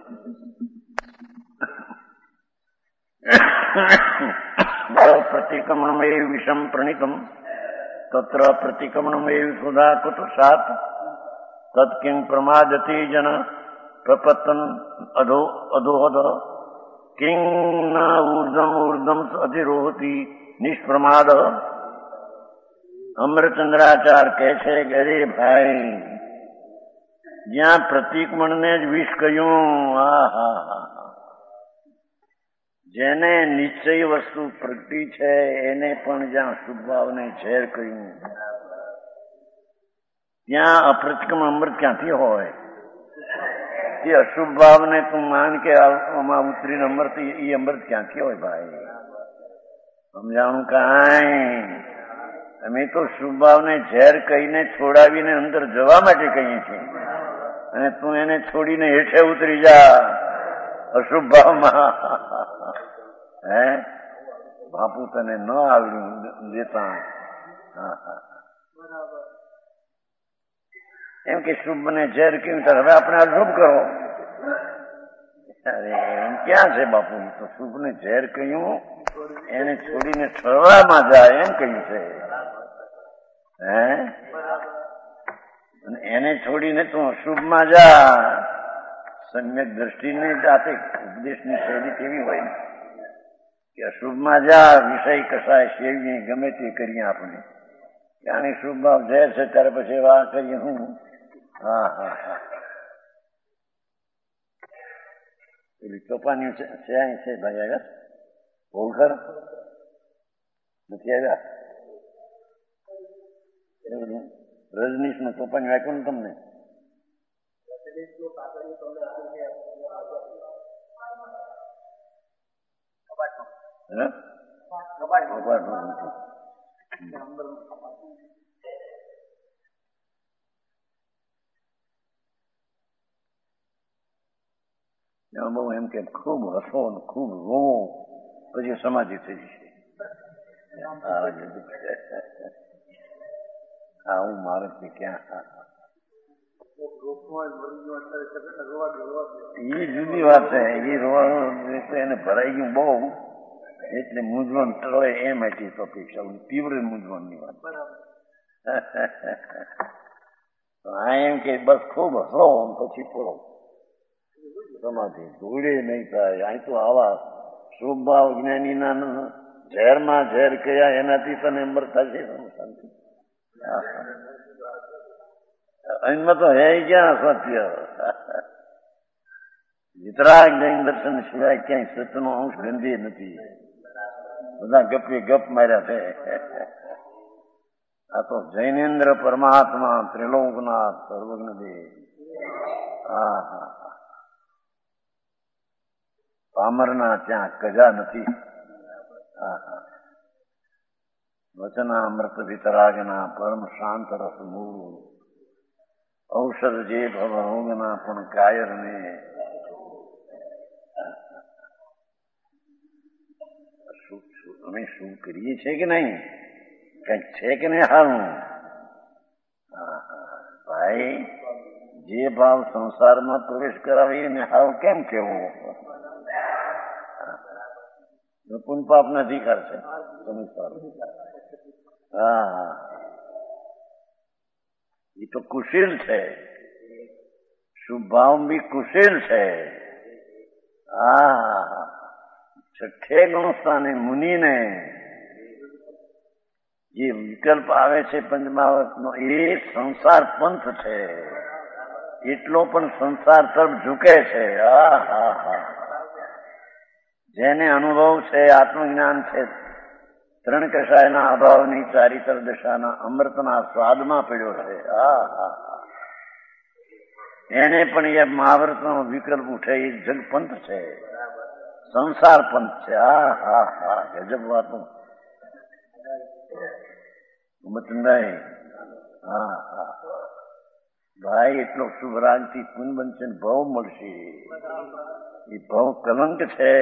પ્રતિક્રમણમેવ વિષમ પ્રણીતમ તત્ર પ્રતિક્રમણમેવ સુધા કુતસાત તત્કિં પ્રમાદતિ જન પ્રપતન અધોહદ કિં ન ઊર્ધમ અધિરોહતિ નિષ્પ્રમાદ. અમરચંદ્રાચાર્ય કહે છે કે અરે ભાઈ, જ્યાં પ્રતિક્રમણને જ વિષ કહ્યું, જેને નિશ્ચય વસ્તુ પ્રગટી છે એને પણ જ્યાં શુભ ભાવને ઝેર કહ્યું, ત્યાં અપ્રતિક્રમણ અમૃત ક્યાંથી હોય? એ અશુભ ભાવને તું માન કે આમાં ઉતરીને અમૃત, એ અમૃત ક્યાંથી હોય ભાઈ? સમજાણું કાંઈ. અમે તો શુભ ભાવને ઝેર કહીને છોડાવીને અંદર જવા માટે કહીએ છીએ, અને તું એને છોડીને હેઠે ઉતરી જા અશુભ ભાવમાં. હે બાપુ તને ન આવડ્યું દેતા. એમ કે શુભ ને ઝેર કેવું ત્યારે હવે આપણે અશુભ કરો. અરે એમ ક્યાં છે બાપુ? તો શુભ ને ઝેર કહ્યું, એને છોડીને ઠરવામાં જાય એમ કહ્યું છે. હે અને એને છોડીને તું અશુભમાં જા. સમ્યક દ્રષ્ટિને જાતે ઉપદેશની શૈલી કેવી હોય કે અશુભમાં જા, વિષય કસાય સેવીએ, ગમે તે કરીએ આપણે. ત્યાંની શુભ ભાવ ઝેર છે ત્યારે પછી વાહ કરીએ હું. હા હા હા. પેલી ચોપાની છે અહીં છે ભાઈ, આવ્યા ઓળખર નથી આવ્યા? રજનીશ નું ચોપાની વાંચ્યું ને તમને? બહુ એમ કે ખૂબ હસો ને ખૂબ રોવો પછી સમાધિ થઈ જશે. આવું મારે ક્યાં? એ જુદી વાત છે. એ રોવાનું એને ભરાઈ ગયું બહુ, એટલે મૂંઝવણ ટળે એમ હતી તો તીવ્ર મૂંઝવણની વાત. આ એમ કે બસ ખૂબ હસો પછી પડો સમાધિ, ધૂળે નહીં થાય. અહીં તો આવા શુભ ભાવ જ્ઞાનીના ઝેરમાં ઝેર કયા એનાથી તને અમર થશે શાંતિ. અહીંમાં તો હે ક્યાં સત્ય? વિતરાગ જૈન દર્શન સિવાય ક્યાંય સત્યનો અંશ ગંધી નથી. બધા ગપે ગપ માર્યા છે. આ તો જૈનેન્દ્ર પરમાત્મા ત્રિલોકનાથ સર્વજ્ઞ દેવ. હા હા. પામરના ત્યાં કજા નથી. વચનામૃત વિતરાગના પરમ શાંત રસ મૂળ ઔષધ જે ભવરોગના પણ કાયરને. અમે શું કરીએ છીએ કે નહીં? કઈક છે કે નહીં? હારું ભાઈ, જે ભાવ સંસારમાં પ્રવેશ કરાવે એને હાવ કેમ કેવો? પુન પાપ ના અધિકાર છે. હા, એ તો કુશીલ છે. શુભ ભાવ બી કુશીલ છે. છઠ્ઠે ગુણસ્થાને મુનિને જે વિકલ્પ આવે છે પંચમહાવતનો એ સંસાર પંથ છે. એટલો પણ સંસાર તરફ ઝૂકે છે. જેને અનુભવ છે, આત્મજ્ઞાન છે, ત્રણ કષાયના અભાવની ચારિત્ર દશાના અમૃતના સ્વાદમાં પડ્યો છે. એને પણ એ મહાવ્રતનો વિકલ્પ ઉઠે એ જગપંથ છે, સંસાર પંથ છે. ગજબ વાતું મતનભાઈ. ભાઈ એટલો શુભ રાગથી પુન બનશે ને ભાવ મળશે. એ ભાવ કલંક છે.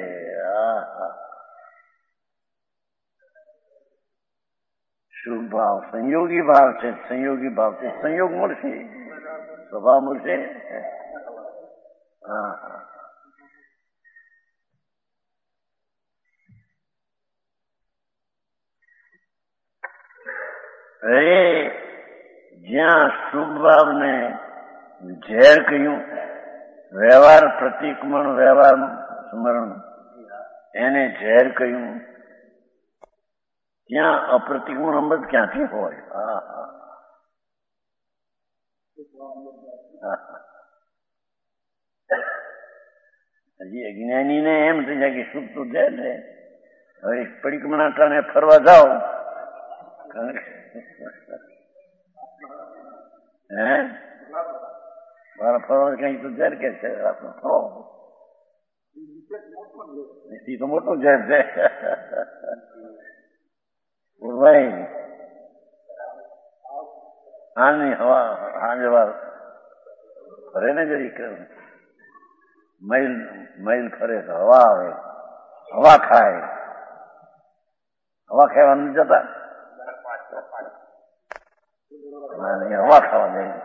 શુભ ભાવ સંયોગી ભાવ છે. સંયોગી ભાવ છે, સંયોગ મળશે, સ્વભાવ મળશે. જ્યાં શુભ ભાવને ઝેર કહ્યું, વ્યવહાર પ્રતિક્રમણ, વ્યવહાર સ્મરણ એને ઝેર કહ્યું, ત્યાં અપ્રતિક્રમણ અમૃત ક્યાંથી હોય? હજી અજ્ઞાનીને એમ થઈ જાય કે શુભ તો ઝેર છે. હવે પરિક્રમણા ટાણે ફરવા જાઓ, મારા ફરવા કઈ તો ઝેર કે છે, ફરો એ તો મોટું ઝેર છે. ભાઈ હાની હવા હાંજ વાર ફરે ને જરી મૈલ ફરે તો હવા આવે, હવા ખાય. હવા ખાવા નથી જતા, હવા ખાવા જાય.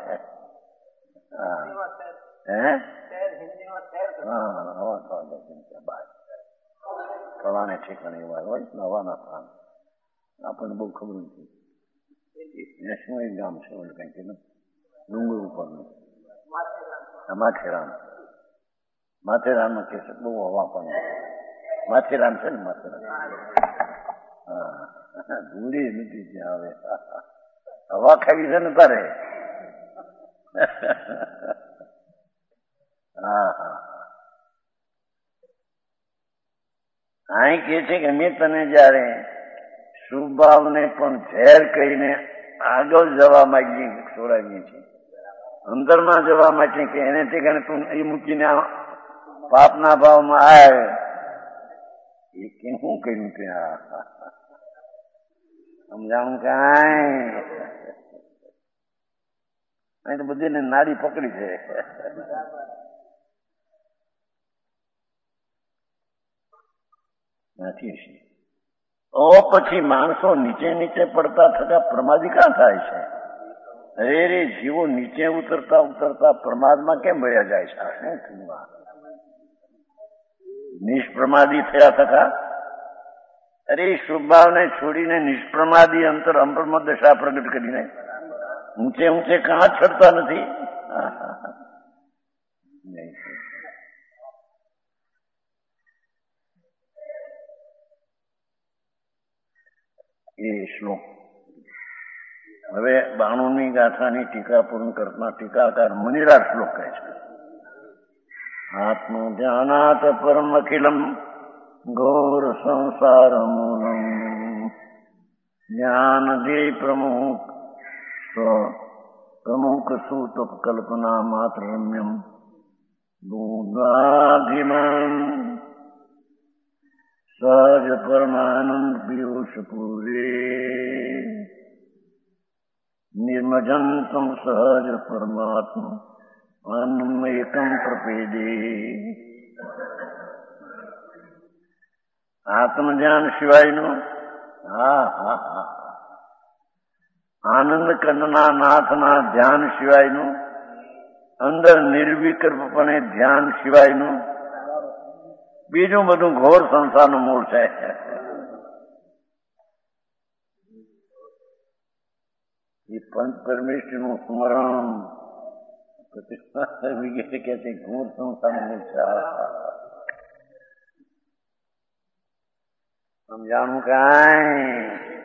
હવા ખાવા જાય બાર ફલાણે ઠેકાણે એવા હોય હવાના સ્થાન. આપણને બહુ ખબર નથી. શું એક ગામ છે કઈ કે ડુંગર ઉપરનું માથેરાન. માથેરાનમાં કે છે બહુ હવા પણ માથેરાન છે ને, માથેરાન ધૂળી નથી ત્યાં આવે. હવા ખાવી છે ને તારે. અહીં કે છે કે મેં તને જયારે શુભ ભાવને પણ ઝેર કહીને આગળ જવા માંગીએ છોડાવીએ છીએ, અંદરમાં જવા માટે કે એને ઠેકાણે તું એ મૂકીને પાપના ભાવમાં આવે. એ કે શું કહ્યું ત્યાં સમજાવું કાંઈ? અહીં તો બધીને નાડી પકડી છે. નથી. પછી માણસો નીચે નીચે પડતા થતા પ્રમાદી ક્યાં થાય છે? અરે જીવો નીચે ઉતરતા ઉતરતા પ્રમાદમાં કેમ વયા જાય છે? શું થયું? નિષ્પ્રમાદી થયા થતા. અરે શુભભાવને છોડીને નિષ્પ્રમાદી અંતર અમૃતમ દશા પ્રગટ કરીને ઊંચે ઊંચે કાં ચડતા નથી. એ શ્લોક હવે 92મી ગાથાની ટીકા પૂર્ણ કરતા ટીકાકાર મુનિરાજ શ્લોક કહે છે. આત્મ ધ્યાનાત પરમ અખિલમ ઘોર સંસાર મૂલમ જ્ઞાન ધ્યેય પ્રમુખ સૂત કલ્પના માત્ર રમ્યમ બુદ્ધાધિમાન સહજ પરમાનંદ પિયુષ પૂરે નિર્મજંતમ સહજ પરમાત્મા આનંદ એકમ પ્રપેદે. આત્મજ્ઞાન સિવાયનું આનંદ કંદના નાથના ધ્યાન સિવાયનું, અંદર નિર્વિકલ્પપણે ધ્યાન સિવાયનું બીજું બધું ઘોર સંસારનું મૂળ છે. એ પંચ પરમેશ્વરનું સ્મરણ વિગેટ કે છે ઘોર સંસારનું સમજાણું કાંઈ?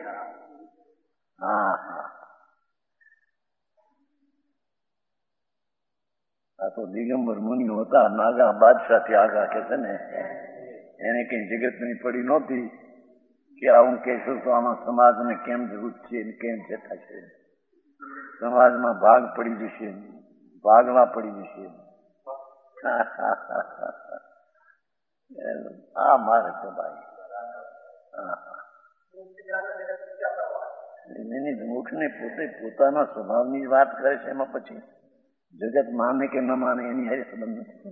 હા હા, આ તો દિગંબર મુનિ હતા, નાગા બાદશાહ થી આગા કે છે ને, એને કઈ જગતની પડી નહોતી કે આવું કહેશું તો આમાં સમાજને કેમ જરૂર છે કેમ છે થશે, સમાજમાં ભાગ પડી જશે, ભાગમાં પડી જશે. આ મારે તો ભાઈ મોક્ષ ને પોતે પોતાના સ્વભાવની વાત કરે છે, એમાં પછી જગત માને કે ન માને એની હારે સંબંધ નથી.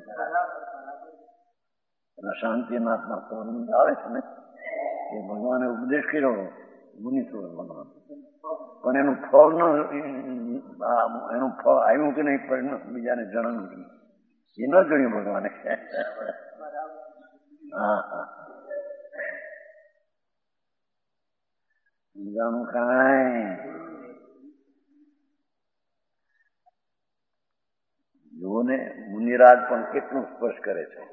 શાંતિનાથના સંબંધ આવે છે ને કે ભગવાને ઉપદેશ કર્યો મુનિશ્વર ભગવાન, પણ એનું ફળ આવ્યું કે નહીં પરિણામ બીજાને જણાવ્યું કે નહીં એ ન ગણ્યું ભગવાને. હા હા, સમજાણું કાંઈ? જુઓ ને, મુનિરાજ પણ કેટલું સ્પર્શ કરે છે.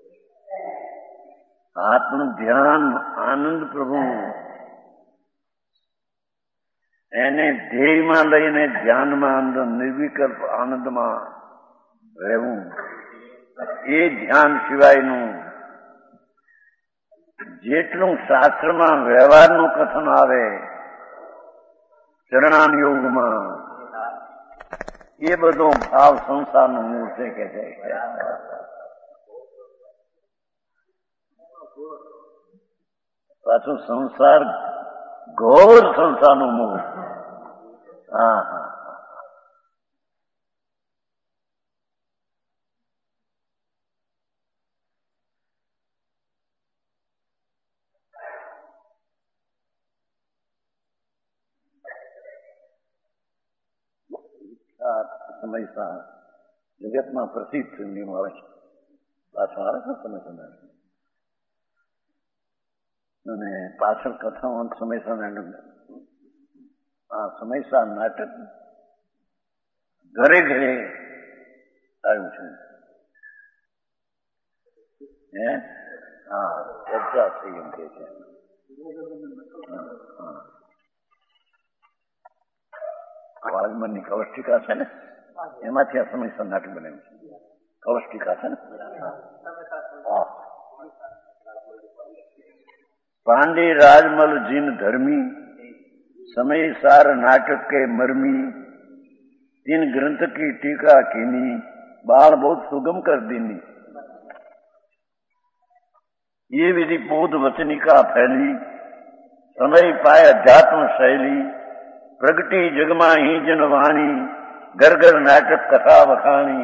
આત્મ ધ્યાન આનંદ પ્રભુ એને ધ્યેયમાં લઈને ધ્યાનમાં અંદર નિર્વિકલ્પ આનંદમાં રહેવું, એ ધ્યાન સિવાયનું જેટલું શાસ્ત્રમાં વ્યવહારનું કથન આવે ચરણાન યોગમાં, એ બધો ભાવ સંસારનું મૂળ છે કે છે. પાછું સંસાર ઘોર સંસારનું મૂળ. હા હા, સમય જગતમાં પ્રસિદ્ધ ફિલ્મ આવે છે, પાછળ આવે છે સમય સમય, અને પાછળ કથાઓ સમયસાર નાટક ઘરે ઘરે આવ્યું છે. હે હા, ચર્ચા થઈ એમ કે છે. વાલ્મની કવષ્ટિકા છે ને, એમાંથી આ સમયસર નાટક બન્યું છે. કવષ્ટિકા છે ને, હા. पांडे राजमल जिन धर्मी समय सार नाटक के मर्मी तीन ग्रंथ की टीका कीनी बाल बहुत सुगम कर दीनी ये विधि बोध वचनिका फैली समय पाय अध्यात्म शैली प्रगति जगमा ही जनवाणी घर घर नाटक कथा वखाणी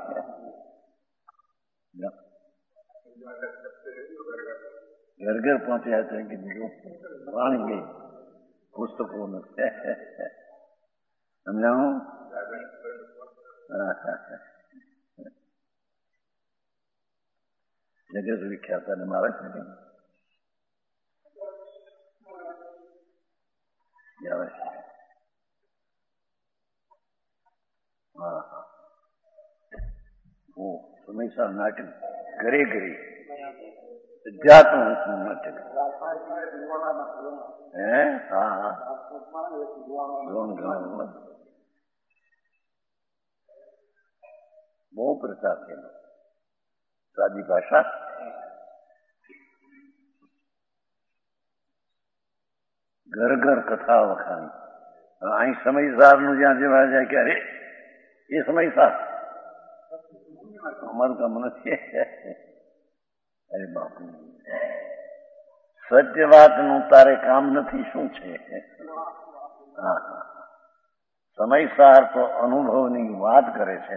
घर घर पहुंचे आते हैं कि वाणी गई पुस्तकों में समझाऊं जगत विख्यात है मारा वो समयसार नाटक घरे घरे अध्यात्म नाटक है. हाँ બહુ પ્રસાદ છે, સાદી ભાષા. ઘર ઘર કથા વખાણી. અહીં સમયસાર નું જ્યાં જેવા જાય કે અરે એ સમયસાર અમારું કામ નથી. અરે બાપુ, સત્ય વાત નું તારે કામ નથી, શું છે? હા, સમયસાર તો અનુભવની વાત કરે છે.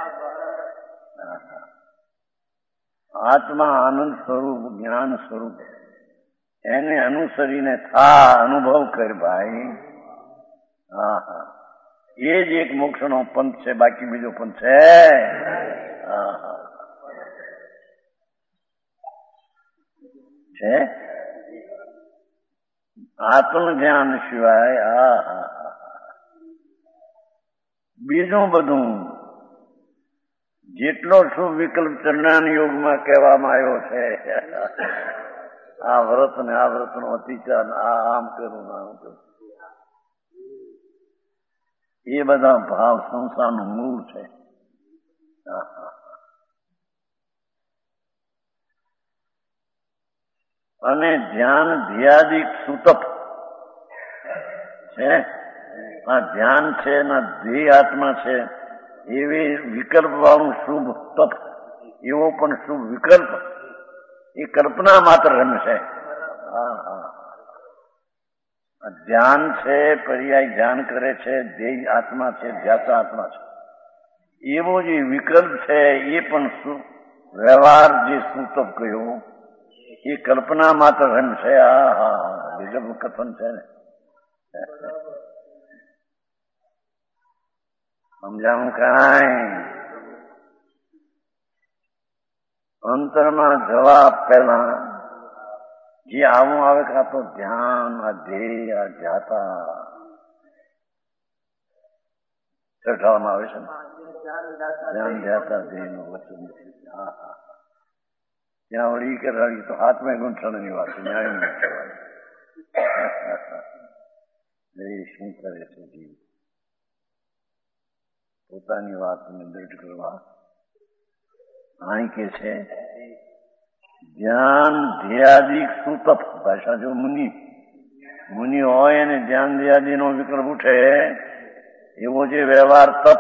આત્મા આનંદ સ્વરૂપ જ્ઞાન સ્વરૂપ એને અનુસરીને થા અનુભવ કર ભાઈ. હા હા, એ જ એક મોક્ષનો પંથ છે, બાકી બીજો પંથ છે. હા હા છે, આત્મ જ્ઞાન સિવાય બીજું બધું જેટલો શુભ વિકલ્પ ચંદ્રાન યોગમાં કહેવામાં આવ્યો છે, આ વ્રત ને આ વ્રતનો અતિચાર, આ આમ કરું આમ કરું, એ બધા ભાવ સંસારનું મૂળ છે. અને ધ્યાન ધ્યાદિક સુતપ છે. આ ધ્યાન છે ના ધ્યેય આત્મા છે. એવી વિકલ્પ વાળું શુભ તપ, એવો પણ શુભ વિકલ્પ એ કલ્પના માત્ર રમશે. ધ્યાન છે, પર્યાય ધ્યાન કરે છે, ધ્યેય આત્મા છે, ધ્યાતા આત્મા છે. એવો જે વિકલ્પ છે એ પણ વ્યવહાર જે સુતપ કહ્યો એ કલ્પના માત્ર રમશે. વિગત કથન છે ને, સમજાવું કાંઈ? અંતરમાં જવા પહેલા જે આવું આવે કે આ તો ધ્યાન, આ ધ્યેય, આ ધ્યાતા ચઢાવવામાં આવે છે ને, ધ્યાન ધ્યાતા ધ્યેયનું વચન. ત્યાં વળી કે રડી તો હાથમાં ગૂંઠણની વાત, ન્યાય નહીં કહેવાય. શું કરે છે જીવ? પોતાની વાતને દૃઢ કરવા અહીં કે છે ધ્યાન ધ્યાદિક સુતપ. ભાષા જો મુનિ હોય અને ધ્યાન ધ્યાદિ નો વિકલ્પ ઉઠે એવો જે વ્યવહાર તપ,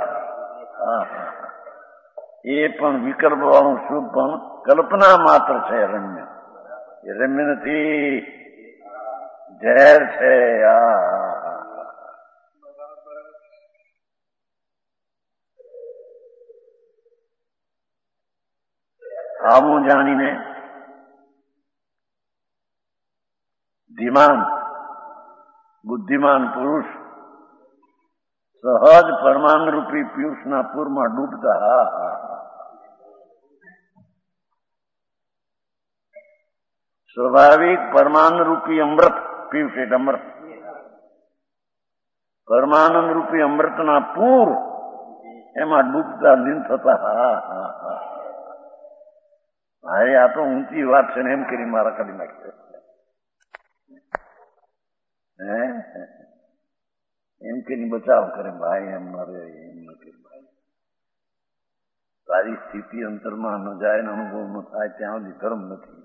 એ પણ વિકલ્પ વાળું શુભ પણ કલ્પના માત્ર છે. રમ્ય એ રમ્ય નથી, ઝેર છે. આવું જાણીને ધીમાન બુદ્ધિમાન પુરુષ સહજ પરમાનંદ રૂપી પિયુષના પૂરમાં ડૂબતા સ્વાભાવિક પરમાનંદ રૂપી અમૃત, પિયુષ એટલે અમૃત, પરમાનંદ રૂપી અમૃતના પૂર એમાં ડૂબતા લીન થતા. અરે આ તો ઊંચી વાત છે ને એમ કરી મારા કાઢી નાખી, એમ કરી બચાવ કરે ભાઈ. એમ મારે એમ નથી ભાઈ. તારી સ્થિતિ અંતરમાં ન જાય ને અનુભવ ન થાય ત્યાં સુધી ધર્મ નથી.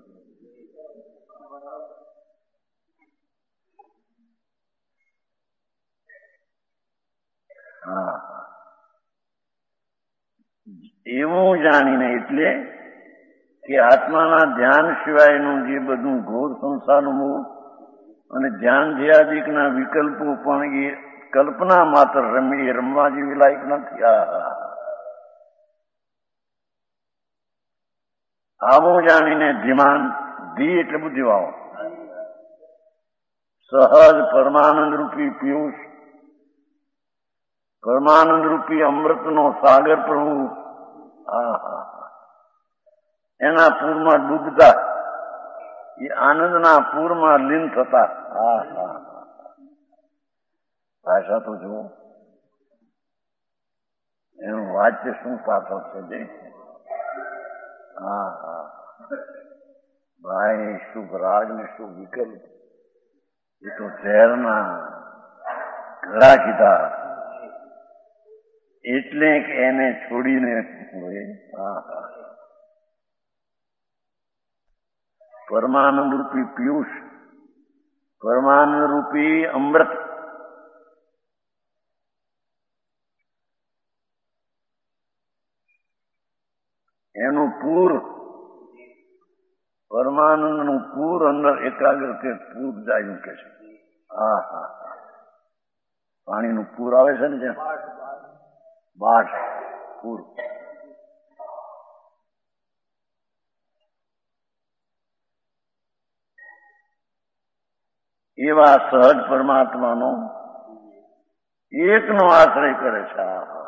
એવું જાણીને એટલે કે આત્માના ધ્યાન સિવાયનું જે બધું ઘોર સંસારનું મૂળ અને ધ્યાન ધ્યાદિકના વિકલ્પો પણ એ કલ્પના માત્ર રમવા જેવી લાયક નથી. આવું જાણીને ધીમાન, ધી એટલે બુદ્ધિવાળો, સહજ પરમાનંદ રૂપી પિયુષ, પરમાનંદ રૂપી અમૃતનો સાગર પ્રભુ, એના પૂરમાં ડૂબતા, એ આનંદના પૂરમાં લીન થતા. ભાષા તો જુઓ, એનું વાચ્ય શું પાછળ છે જે ભાઈ શુભ રાગ ને શુભ વિકલ્પ એ તો ઝેરના ઘડા કીધા એટલે કે એને છોડીને પરમાનંદ રૂપી પિયુષ, પરમાનંદ રૂપી અમૃત, એનું પૂર, પરમાનંદનું પૂર અંદર એકાગ્ર કે પૂર જાય કે છે. પાણીનું પૂર આવે છે ને જ્યાં બાઢ પૂર, એવા સહજ પરમાત્માનો એકનો આશ્રય કરે છે.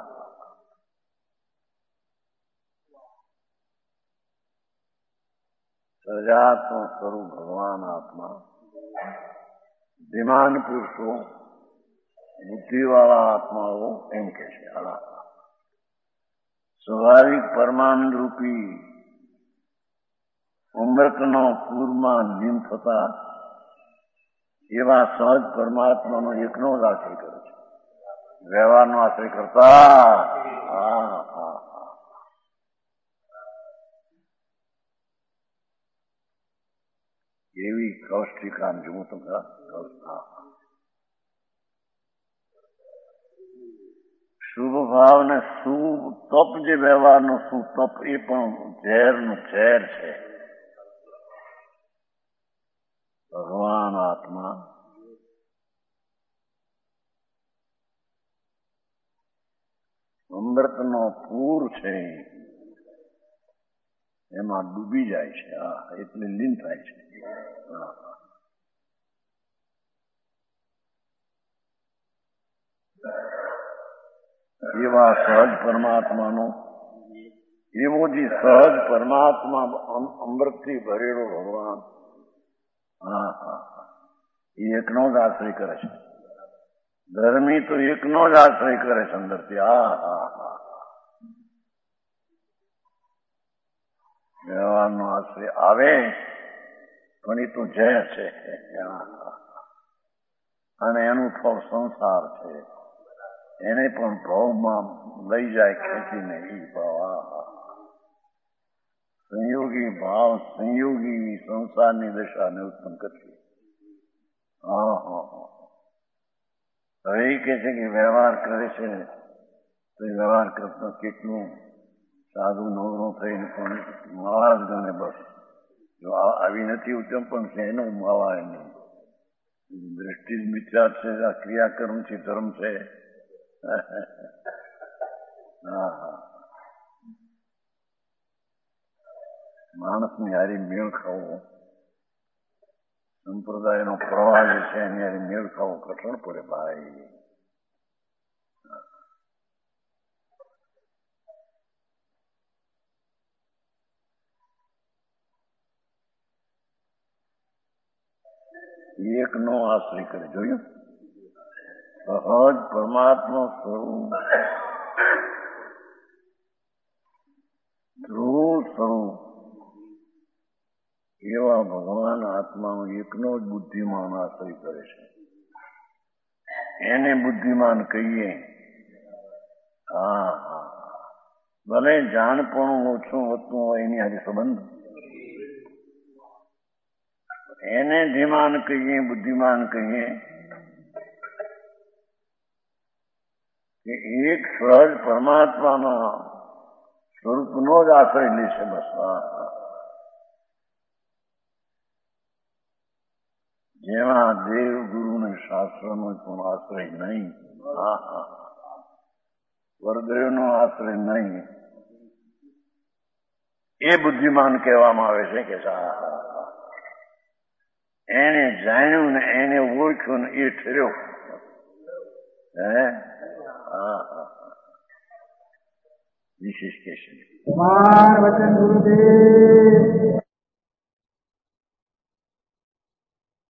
સજાત્મ સ્વરૂપ ભગવાન આત્મા, ધીમાન પુરુષો, બુદ્ધિવાળા આત્માઓ એમ કે છે. સ્વાભાવિક પરમાનંદ રૂપી અમૃતનો પૂરમાં લીન થતા એવા સહજ પરમાત્માનો એકનો જ આશ્રય કરે છે, વ્યવહારનો આશ્રય કરતા. એવી કૌષ્ટિકામ જુઓ તો શુભ ભાવ ને શુભ તપ, જે વ્યવહારનો શું તપ, એ પણ ઝેરનું ઝેર છે. ભગવાન આત્મા અમૃતનો પૂર છે, એમાં ડૂબી જાય છે, એટલે લીન થાય છે. એવા સહજ પરમાત્માનો, એવો જે સહજ પરમાત્મા અમૃતથી ભરેલો ભગવાન, એ એકનો જ આશ્રય કરે છે. ધર્મી તો એકનો જ આશ્રય કરે છે અંદરથી. વ્યવહારનો આશ્રય આવે પણ એ તો ઝેર છે, અને એનું ફળ સંસાર છે. એને પણ ભાવમાં લઈ જાય ખેંચીને. એ ભાવ, સંયોગી ભાવ, સંયોગી સંસારની દશાને ઉત્પન્ન કરશે. હવે એ કહે છે કે વ્યવહાર કરે છે તો એ વ્યવહાર કરતા કેટલું સાધુ નવરો થઈને પણ મહારાજ ગણે. બસ જો આવી નથી ઉત્તમ પણ છે એનો માવા એની દ્રષ્ટિ જ મિથ્યા છે, આ ક્રિયાકર્મ છે, ધર્મ છે. માણસની હારી મેળ ખાવો, સંપ્રદાયનો પ્રવાહ જે છે એની હારી મેળ ખાવો કઠણ પડે ભાઈ. એકનો આશ્રય કરે. જોયું, સહજ પરમાત્મા સ્વરૂપ, ધ્રુવ સ્વરૂપ એવા ભગવાન આત્માનો એકનો જ બુદ્ધિમાન આશ્રય કરે છે. એને બુદ્ધિમાન કહીએ. ભલે જાણપણું ઓછું વધતું હોય એની હારે સંબંધ, એને ધીમાન કહીએ, બુદ્ધિમાન કહીએ કે એક સહજ પરમાત્માના સ્વરૂપનો જ આશ્રય લેશે. બસ જેમાં દેવ ગુરુ ને શાસ્ત્રનો પણ આશ્રય નહીં, વરદેવનો આશ્રય નહીં, એ બુદ્ધિમાન કહેવામાં આવે છે. કે એને જાણ્યું ને એને ઓળખ્યું ને એ ઠર્યો. વિશેષ કે છે. વચન ગુરુદેવ